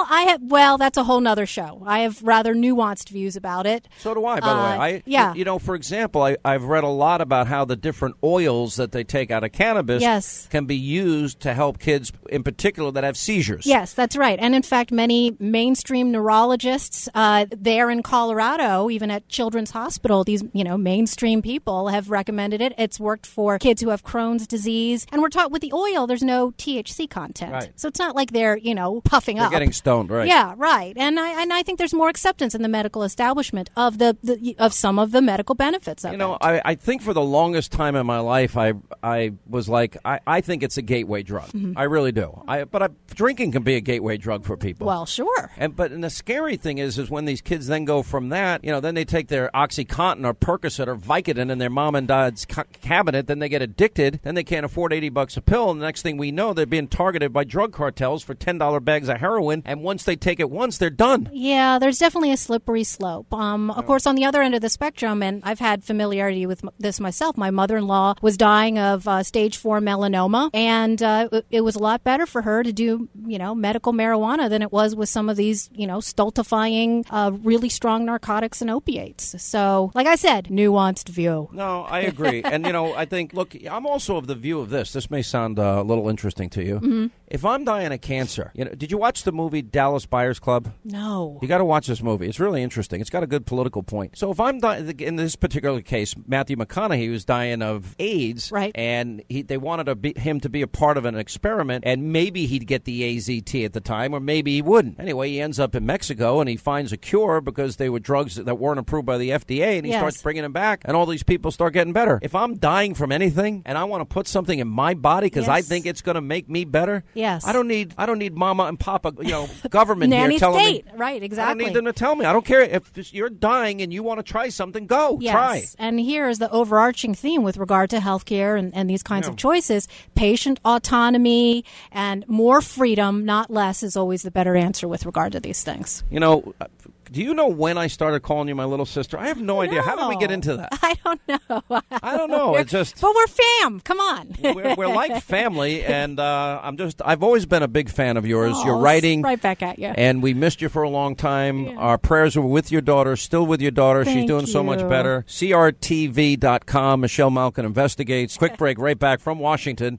Speaker 5: Well, that's a whole nother show. I have rather nuanced views about it.
Speaker 1: So do I, by the way.
Speaker 5: Yeah.
Speaker 1: For example, I've read a lot about how the different oils that they take out of cannabis can be used to help kids, in particular, that have seizures.
Speaker 5: Yes, that's right. And in fact, many mainstream neurologists there in Colorado, even at Children's Hospital, these, mainstream people have recommended it. It's worked for kids who have Crohn's disease. And we're taught with the oil, there's no THC content.
Speaker 1: Right.
Speaker 5: So it's not like they're, puffing up.
Speaker 1: They're getting stoned, right?
Speaker 5: Yeah, right. And I think there's more acceptance in the medical establishment of of some of the medical benefits of it.
Speaker 1: I think for the longest time in my life, I was like, I think it's a gateway drug. Mm-hmm. I really do. But drinking can be a gateway drug for people.
Speaker 5: Well, sure.
Speaker 1: And the scary thing is when these kids then go from that, then they take their OxyContin or Percocet or Vicodin in their mom and dad's cabinet, then they get addicted, then they can't afford $80 a pill, and the next thing we know, they're being targeted by drug cartels for $10 bags of heroin, and once they take it once, they're done.
Speaker 5: Yeah, there's definitely a slippery slope. Of course, on the other end of the spectrum, and I've had familiarity with this myself, my mother-in-law was dying of stage 4 melanoma, and it was a lot better for her to do, medical marijuana than it was with some of these, stultifying, really strong narcotics and opiates. So, like I said, nuanced view.
Speaker 1: No, I agree. And, I think, look, I'm also of the view of this. This may sound a little interesting to you.
Speaker 5: Mm-hmm.
Speaker 1: If I'm dying of cancer, did you watch the movie Dallas Buyers Club?
Speaker 5: No.
Speaker 1: You got to watch this movie. It's really interesting. It's got a good political point. So if I'm dying, in this particular case, Matthew McConaughey was dying of AIDS,
Speaker 5: right,
Speaker 1: and they wanted him to be a part of an experiment, and maybe he'd get the AZT at the time, or maybe he wouldn't. Anyway, he ends up in Mexico, and he finds a cure because they were drugs that weren't approved by the FDA, and he starts bringing them back, and all these people start getting better. If I'm dying from anything, and I want to put something in my body because I think it's going to make me better, I don't need Mama and Papa, government here telling me.
Speaker 5: Right, exactly.
Speaker 1: I don't need them to tell me. I don't care if you're dying and you want to try something. Go try.
Speaker 5: And here is the overarching theme with regard to healthcare and these kinds of choices: patient autonomy and more freedom, not less, is always the better answer with regard to these things.
Speaker 1: Do you know when I started calling you my little sister? I have no idea. How did we get into that?
Speaker 5: I don't know.
Speaker 1: I don't know. It's just.
Speaker 5: But we're fam. Come on.
Speaker 1: we're like family, and I've always been a big fan of yours.
Speaker 5: Oh,
Speaker 1: Your writing.
Speaker 5: Right back at you.
Speaker 1: And we missed you for a long time. Yeah. Our prayers were with your daughter, still with your daughter. She's doing so much better. CRTV.com. Michelle Malkin investigates. Quick break, right back from Washington.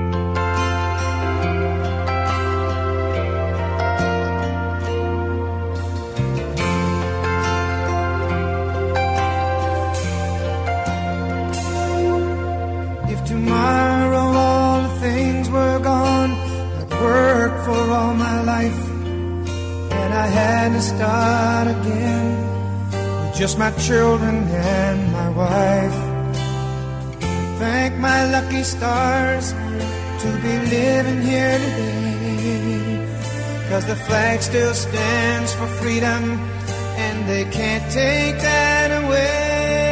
Speaker 3: Tomorrow all the things were gone. I'd worked for all my life, and I had to start again with just my children and my wife. Thank my lucky stars to be living here today, 'cause the flag still stands for freedom, and they can't take that away.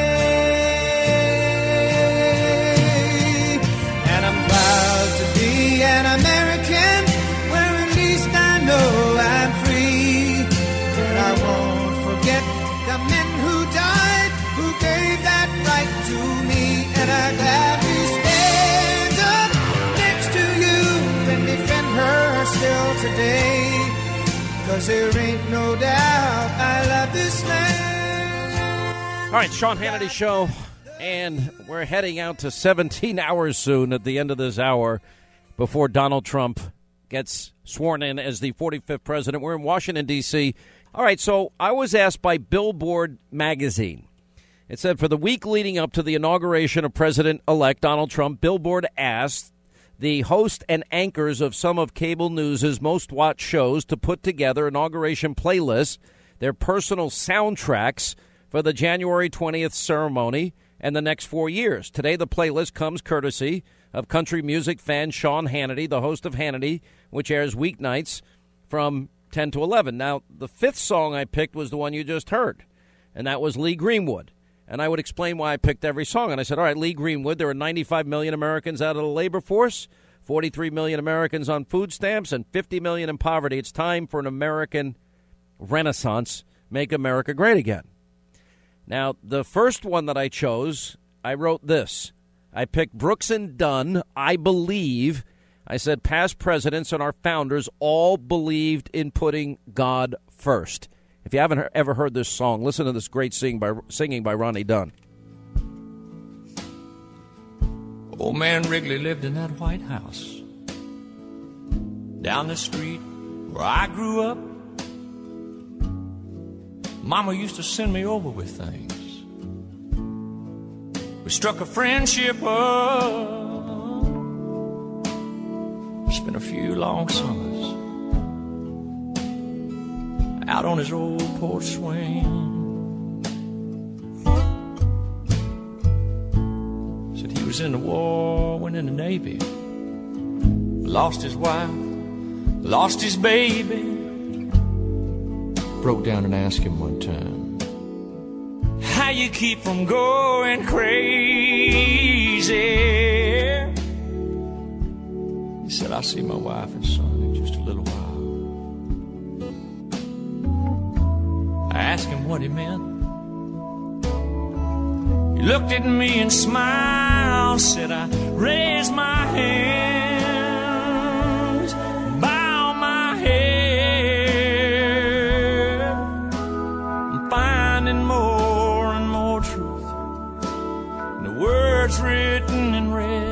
Speaker 3: An American, where at least I know I'm free. But I won't forget the men who died, who gave that right to me. And I gladly stand up next to you and defend her still today. 'Cause there ain't no doubt I love this land.
Speaker 1: All right, Sean Hannity Show, and we're heading out to 17 hours soon at the end of this hour, before Donald Trump gets sworn in as the 45th president. We're in Washington, D.C. All right, so I was asked by Billboard magazine. It said, for the week leading up to the inauguration of President-elect Donald Trump, Billboard asked the host and anchors of some of cable news's most-watched shows to put together inauguration playlists, their personal soundtracks for the January 20th ceremony and the next 4 years. Today, the playlist comes courtesy of country music fan Sean Hannity, the host of Hannity, which airs weeknights from 10 to 11. Now, the fifth song I picked was the one you just heard, and that was Lee Greenwood. And I would explain why I picked every song. And I said, all right, Lee Greenwood, there are 95 million Americans out of the labor force, 43 million Americans on food stamps, and 50 million in poverty. It's time for an American renaissance. Make America great again. Now, the first one that I chose, I wrote this. I picked Brooks and Dunn, I Believe. I said past presidents and our founders all believed in putting God first. If you haven't ever heard this song, listen to this great singing by Ronnie Dunn.
Speaker 22: Old man Wrigley lived in that White House down the street where I grew up. Mama used to send me over with things. We struck a friendship up. Spent a few long summers out on his old porch swing. Said he was in the war, went in the Navy, lost his wife, lost his baby. Broke down and asked him one time, how you keep from going crazy? He said, I'll see my wife and son in just a little while. I asked him what he meant. He looked at me and smiled, said, I raised my hands, bow my head. I'm finding more and more truth in the words written in red.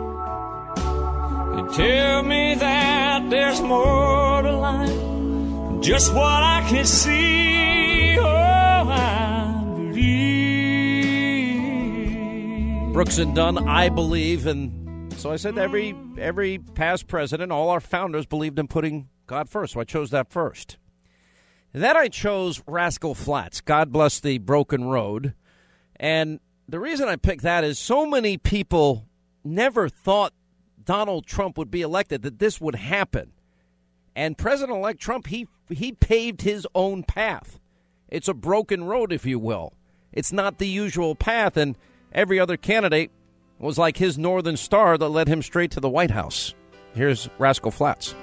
Speaker 22: They tell me that there's more to life than just what I can see. Oh, I believe
Speaker 1: Brooks and Dunn, I believe. And so I said every past president, all our founders believed in putting God first. So I chose that first. Then I chose Rascal Flatts, God Bless the Broken Road. And the reason I picked that is so many people never thought Donald Trump would be elected, that this would happen. And President-elect Trump, he paved his own path. It's a broken road, if you will. It's not the usual path, and every other candidate was like his northern star that led him straight to the White House. Here's Rascal Flatts.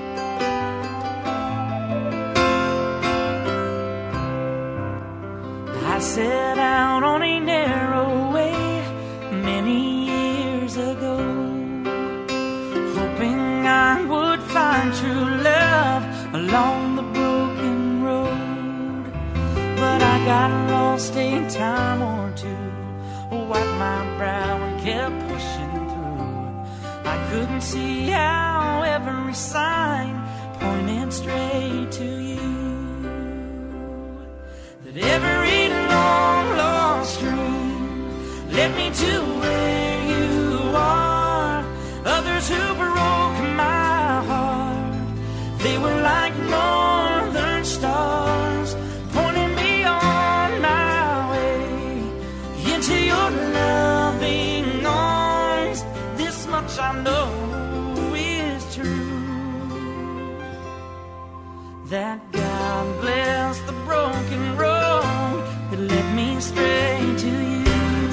Speaker 22: I set out on a narrow way many years ago, hoping I would find true love along the broken road. But I got lost a time or two, wiped my brow and kept pushing through. I couldn't see how every sign pointed straight to you. That every long lost dream led me to where you are. Others who broke my heart, they were like northern stars, pointing me on my way into your loving arms. This much I know is true, that God bless the broken road that led me straight to you.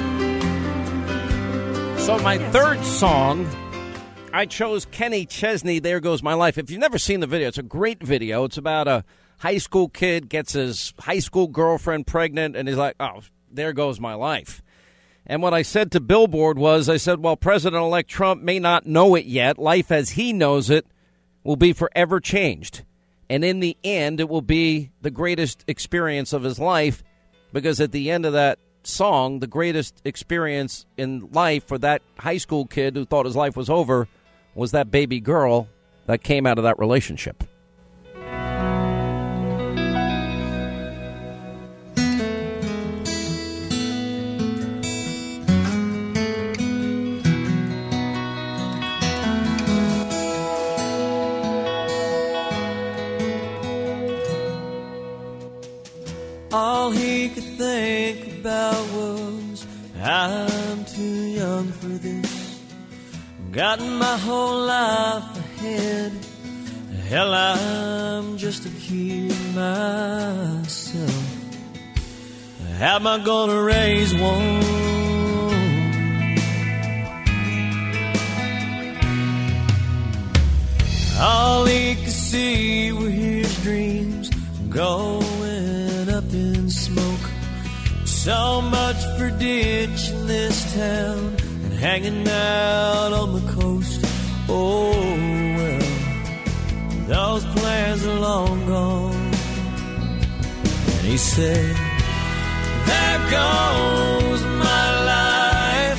Speaker 1: So my third song, I chose Kenny Chesney, There Goes My Life. If you've never seen the video, it's a great video. It's about a high school kid gets his high school girlfriend pregnant, and he's like, oh, there goes my life. And what I said to Billboard was, I said, well, President-elect Trump may not know it yet. Life as he knows it will be forever changed. And in the end, it will be the greatest experience of his life, because at the end of that song, the greatest experience in life for that high school kid who thought his life was over was that baby girl that came out of that relationship.
Speaker 22: All he could think about was, I'm too young for this. Got my whole life ahead. Hell, I'm just a kid myself. How am I gonna raise one? All he could see were his dreams going up in smoke. So much for ditching this town and hanging out on the coast. Oh well, those plans are long gone. And he said, there goes my life.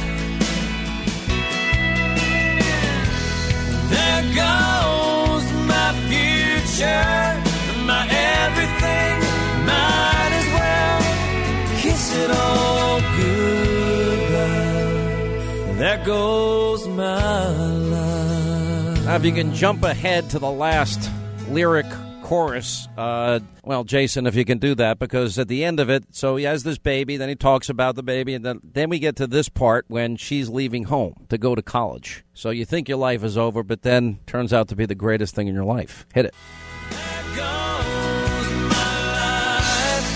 Speaker 22: There goes my future, my everything. Might as well kiss it all goodbye. There goes my life.
Speaker 1: Now, if you can jump ahead to the last lyric chorus, well, Jason, if you can do that, because at the end of it, so he has this baby, then he talks about the baby, and then we get to this part when she's leaving home to go to college. So you think your life is over, but then turns out to be the greatest thing in your life. Hit it.
Speaker 22: There goes my life.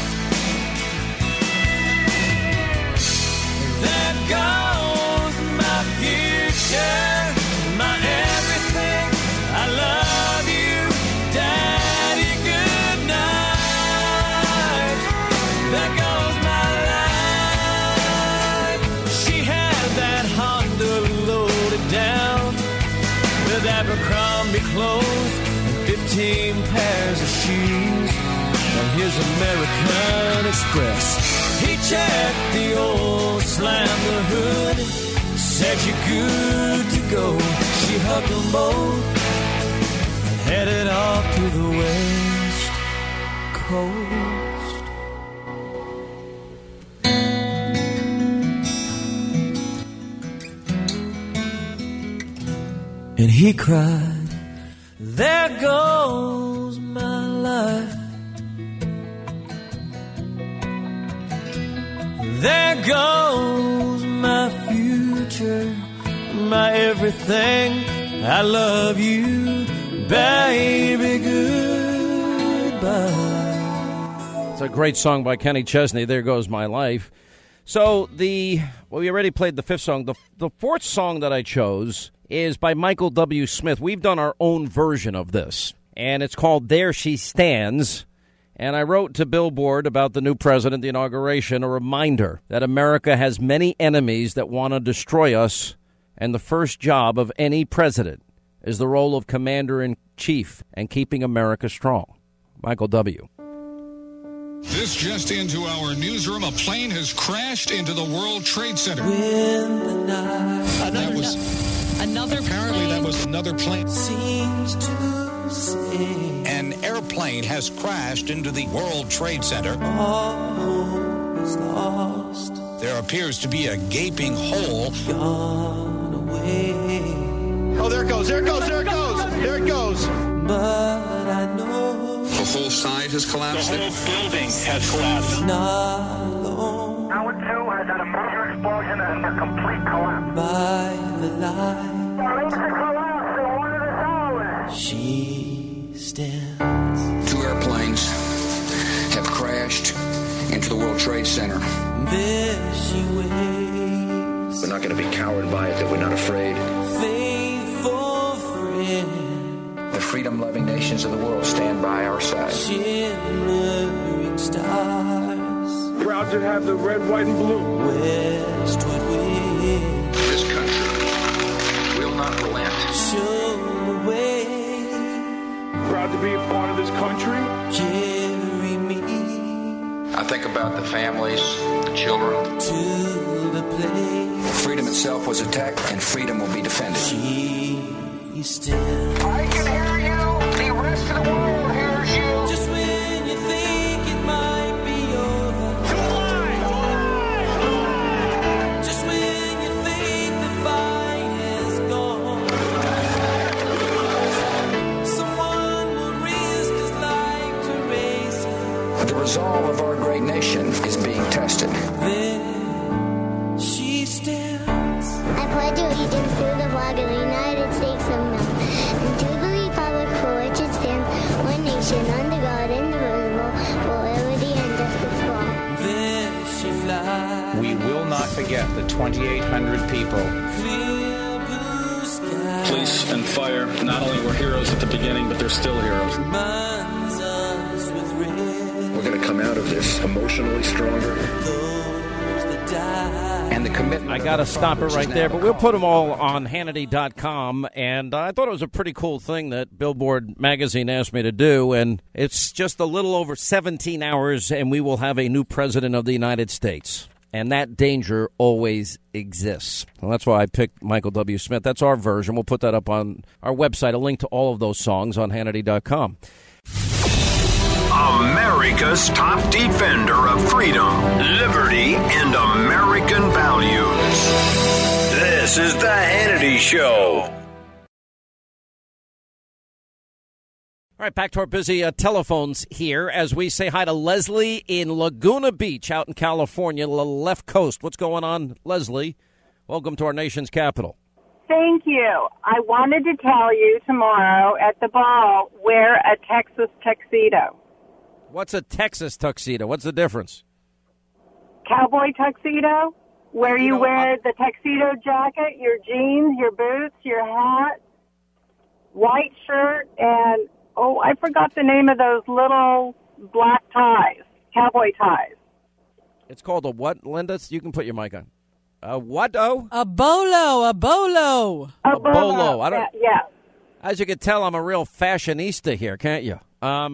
Speaker 22: There goes my future, my everything. I love you, Daddy, good night. There goes my life. She had that Honda loaded down with Abercrombie clothes, 15 pairs of shoes. Now here's American Express. He checked the oil, slammed the hood, said you're good to go. She hugged them both and headed off to the West Coast. And he cried, there goes my life. There goes my future, my everything. I love you, baby, goodbye.
Speaker 1: It's a great song by Kenny Chesney, There Goes My Life. So we already played the fifth song. The fourth song that I chose is by Michael W. Smith. We've done our own version of this, and it's called There She Stands. And I wrote to Billboard about the new president, the inauguration, a reminder that America has many enemies that want to destroy us, and the first job of any president is the role of commander-in-chief and keeping America strong. Michael W.
Speaker 4: This just into our newsroom. A plane has crashed into the World Trade Center. Apparently that was another plane.
Speaker 22: Seems to say
Speaker 4: An airplane has crashed into the World Trade Center.
Speaker 22: all is lost,
Speaker 4: There appears to be a gaping hole.
Speaker 22: gone away.
Speaker 6: Oh, there it goes, there it goes, there it goes, there it goes.
Speaker 22: But I know
Speaker 4: The whole side has collapsed.
Speaker 6: The whole building has collapsed.
Speaker 22: not alone
Speaker 6: Tower 2 has had a major explosion and a complete collapse.
Speaker 22: by the light.
Speaker 6: There is a collapse in 1 of the towers.
Speaker 22: She stands.
Speaker 23: 2 airplanes have crashed into the World Trade Center.
Speaker 22: There she waits,
Speaker 23: We're not going to be cowed by it, that we're not afraid.
Speaker 22: faithful friend,
Speaker 23: The freedom-loving nations of the world stand by our side.
Speaker 22: shimmering stars,
Speaker 6: Proud to have the red, white, and blue.
Speaker 22: westward wind,
Speaker 23: This country will not relent.
Speaker 22: show the way,
Speaker 6: Proud to be a part of this country.
Speaker 22: carry me
Speaker 23: I think about the families, the children.
Speaker 22: to the place.
Speaker 23: Freedom itself was attacked, and freedom will be defended.
Speaker 22: She stands.
Speaker 6: I can hear you. The rest of the world hears you.
Speaker 22: Just when you think it might be over, just when you think the fight is gone, someone will risk his life to raise her.
Speaker 23: The resolve of our great nation is being tested.
Speaker 22: Then she stands.
Speaker 24: I pledge allegiance to the flag of the United States of America and to the republic for which it stands, one nation under God, indivisible, for liberty and justice for all.
Speaker 22: Then she flies.
Speaker 25: We will not forget the 2,800 people.
Speaker 22: Clear blue sky
Speaker 6: Police and fire not only were heroes at the beginning, but they're still heroes.
Speaker 22: reminds us with red.
Speaker 23: We're going to come out of this emotionally stronger.
Speaker 22: Those that die.
Speaker 23: And the commitment.
Speaker 1: I got to stop it right there, but we'll put them all on Hannity.com, and I thought it was a pretty cool thing that Billboard magazine asked me to do, and it's just a little over 17 hours, and we will have a new president of the United States, and that danger always exists. Well, that's why I picked Michael W. Smith. That's our version. We'll put that up on our website, a link to all of those songs on Hannity.com.
Speaker 2: America's top defender of freedom, liberty, and American values. This is The Hannity Show.
Speaker 1: All right, back to our busy telephones here as we say hi to Leslie in Laguna Beach out in California, the left coast. What's going on, Leslie? Welcome to our nation's capital.
Speaker 26: Thank you. I wanted to tell you tomorrow at the ball, wear a Texas tuxedo.
Speaker 1: What's a Texas tuxedo? What's the difference?
Speaker 26: Cowboy tuxedo, where you wear the tuxedo jacket, your jeans, your boots, your hat, white shirt, and, I forgot the name of those little black ties, cowboy ties.
Speaker 1: It's called a what, Linda? You can put your mic on. A what, oh?
Speaker 27: A bolo, a bolo.
Speaker 1: A bolo. I don't.
Speaker 26: Yeah.
Speaker 1: As you can tell, I'm a real fashionista here, can't you? I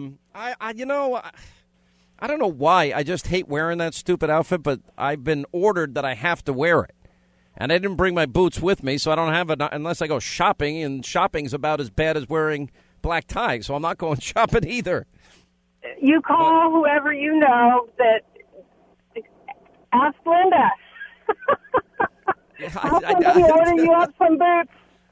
Speaker 1: don't know why. I just hate wearing that stupid outfit, but I've been ordered that I have to wear it. And I didn't bring my boots with me, so I don't have it unless I go shopping, and shopping's about as bad as wearing black ties, so I'm not going shopping either.
Speaker 26: You call whoever you know that. Ask Linda. I'll order you up some boots.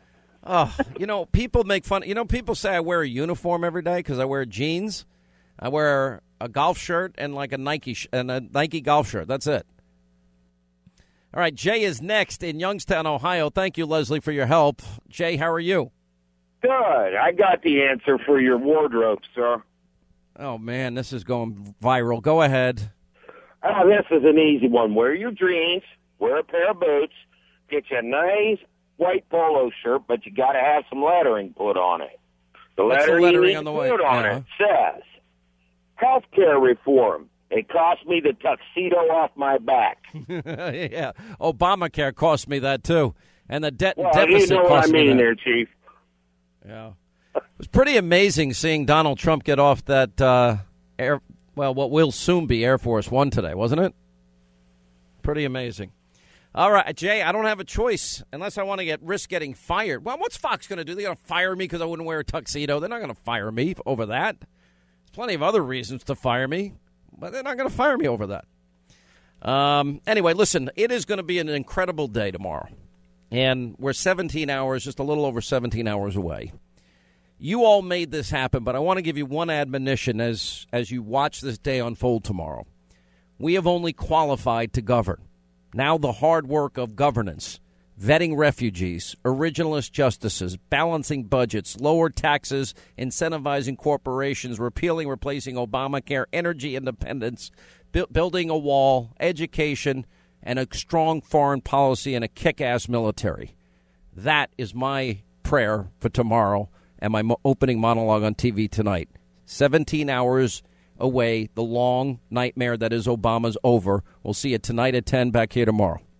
Speaker 1: Oh, people make fun. People say I wear a uniform every day because I wear jeans. I wear a golf shirt and like a Nike golf shirt. That's it. All right, Jay is next in Youngstown, Ohio. Thank you, Leslie, for your help. Jay, how are you?
Speaker 7: Good. I got the answer for your wardrobe, sir.
Speaker 1: Oh, man, this is going viral. Go ahead.
Speaker 7: This is an easy one. Wear your jeans, wear a pair of boots, get you a nice white polo shirt, but you got to have some lettering put on it. The lettering you need to put on it says, healthcare reform. It cost me the tuxedo off my back.
Speaker 1: Yeah, Obamacare cost me that, too. And the deficit
Speaker 7: you know
Speaker 1: cost
Speaker 7: what I
Speaker 1: me
Speaker 7: mean
Speaker 1: that.
Speaker 7: there, Chief.
Speaker 1: Yeah. It was pretty amazing seeing Donald Trump get off that, what will soon be Air Force One today, wasn't it? Pretty amazing. All right, Jay, I don't have a choice unless I want to risk getting fired. Well, what's Fox going to do? They're going to fire me because I wouldn't wear a tuxedo. They're not going to fire me over that. There's plenty of other reasons to fire me, but they're not going to fire me over that. Anyway, listen, it is going to be an incredible day tomorrow. And we're 17 hours, just a little over 17 hours away. You all made this happen, but I want to give you one admonition as you watch this day unfold tomorrow. We have only qualified to govern. Now the hard work of governance, vetting refugees, originalist justices, balancing budgets, lower taxes, incentivizing corporations, repealing, replacing Obamacare, energy independence, building a wall, education, and a strong foreign policy and a kick-ass military. That is my prayer for tomorrow and my opening monologue on TV tonight. 17 hours away, the long nightmare that is Obama's over. We'll see you tonight at 10 back here tomorrow.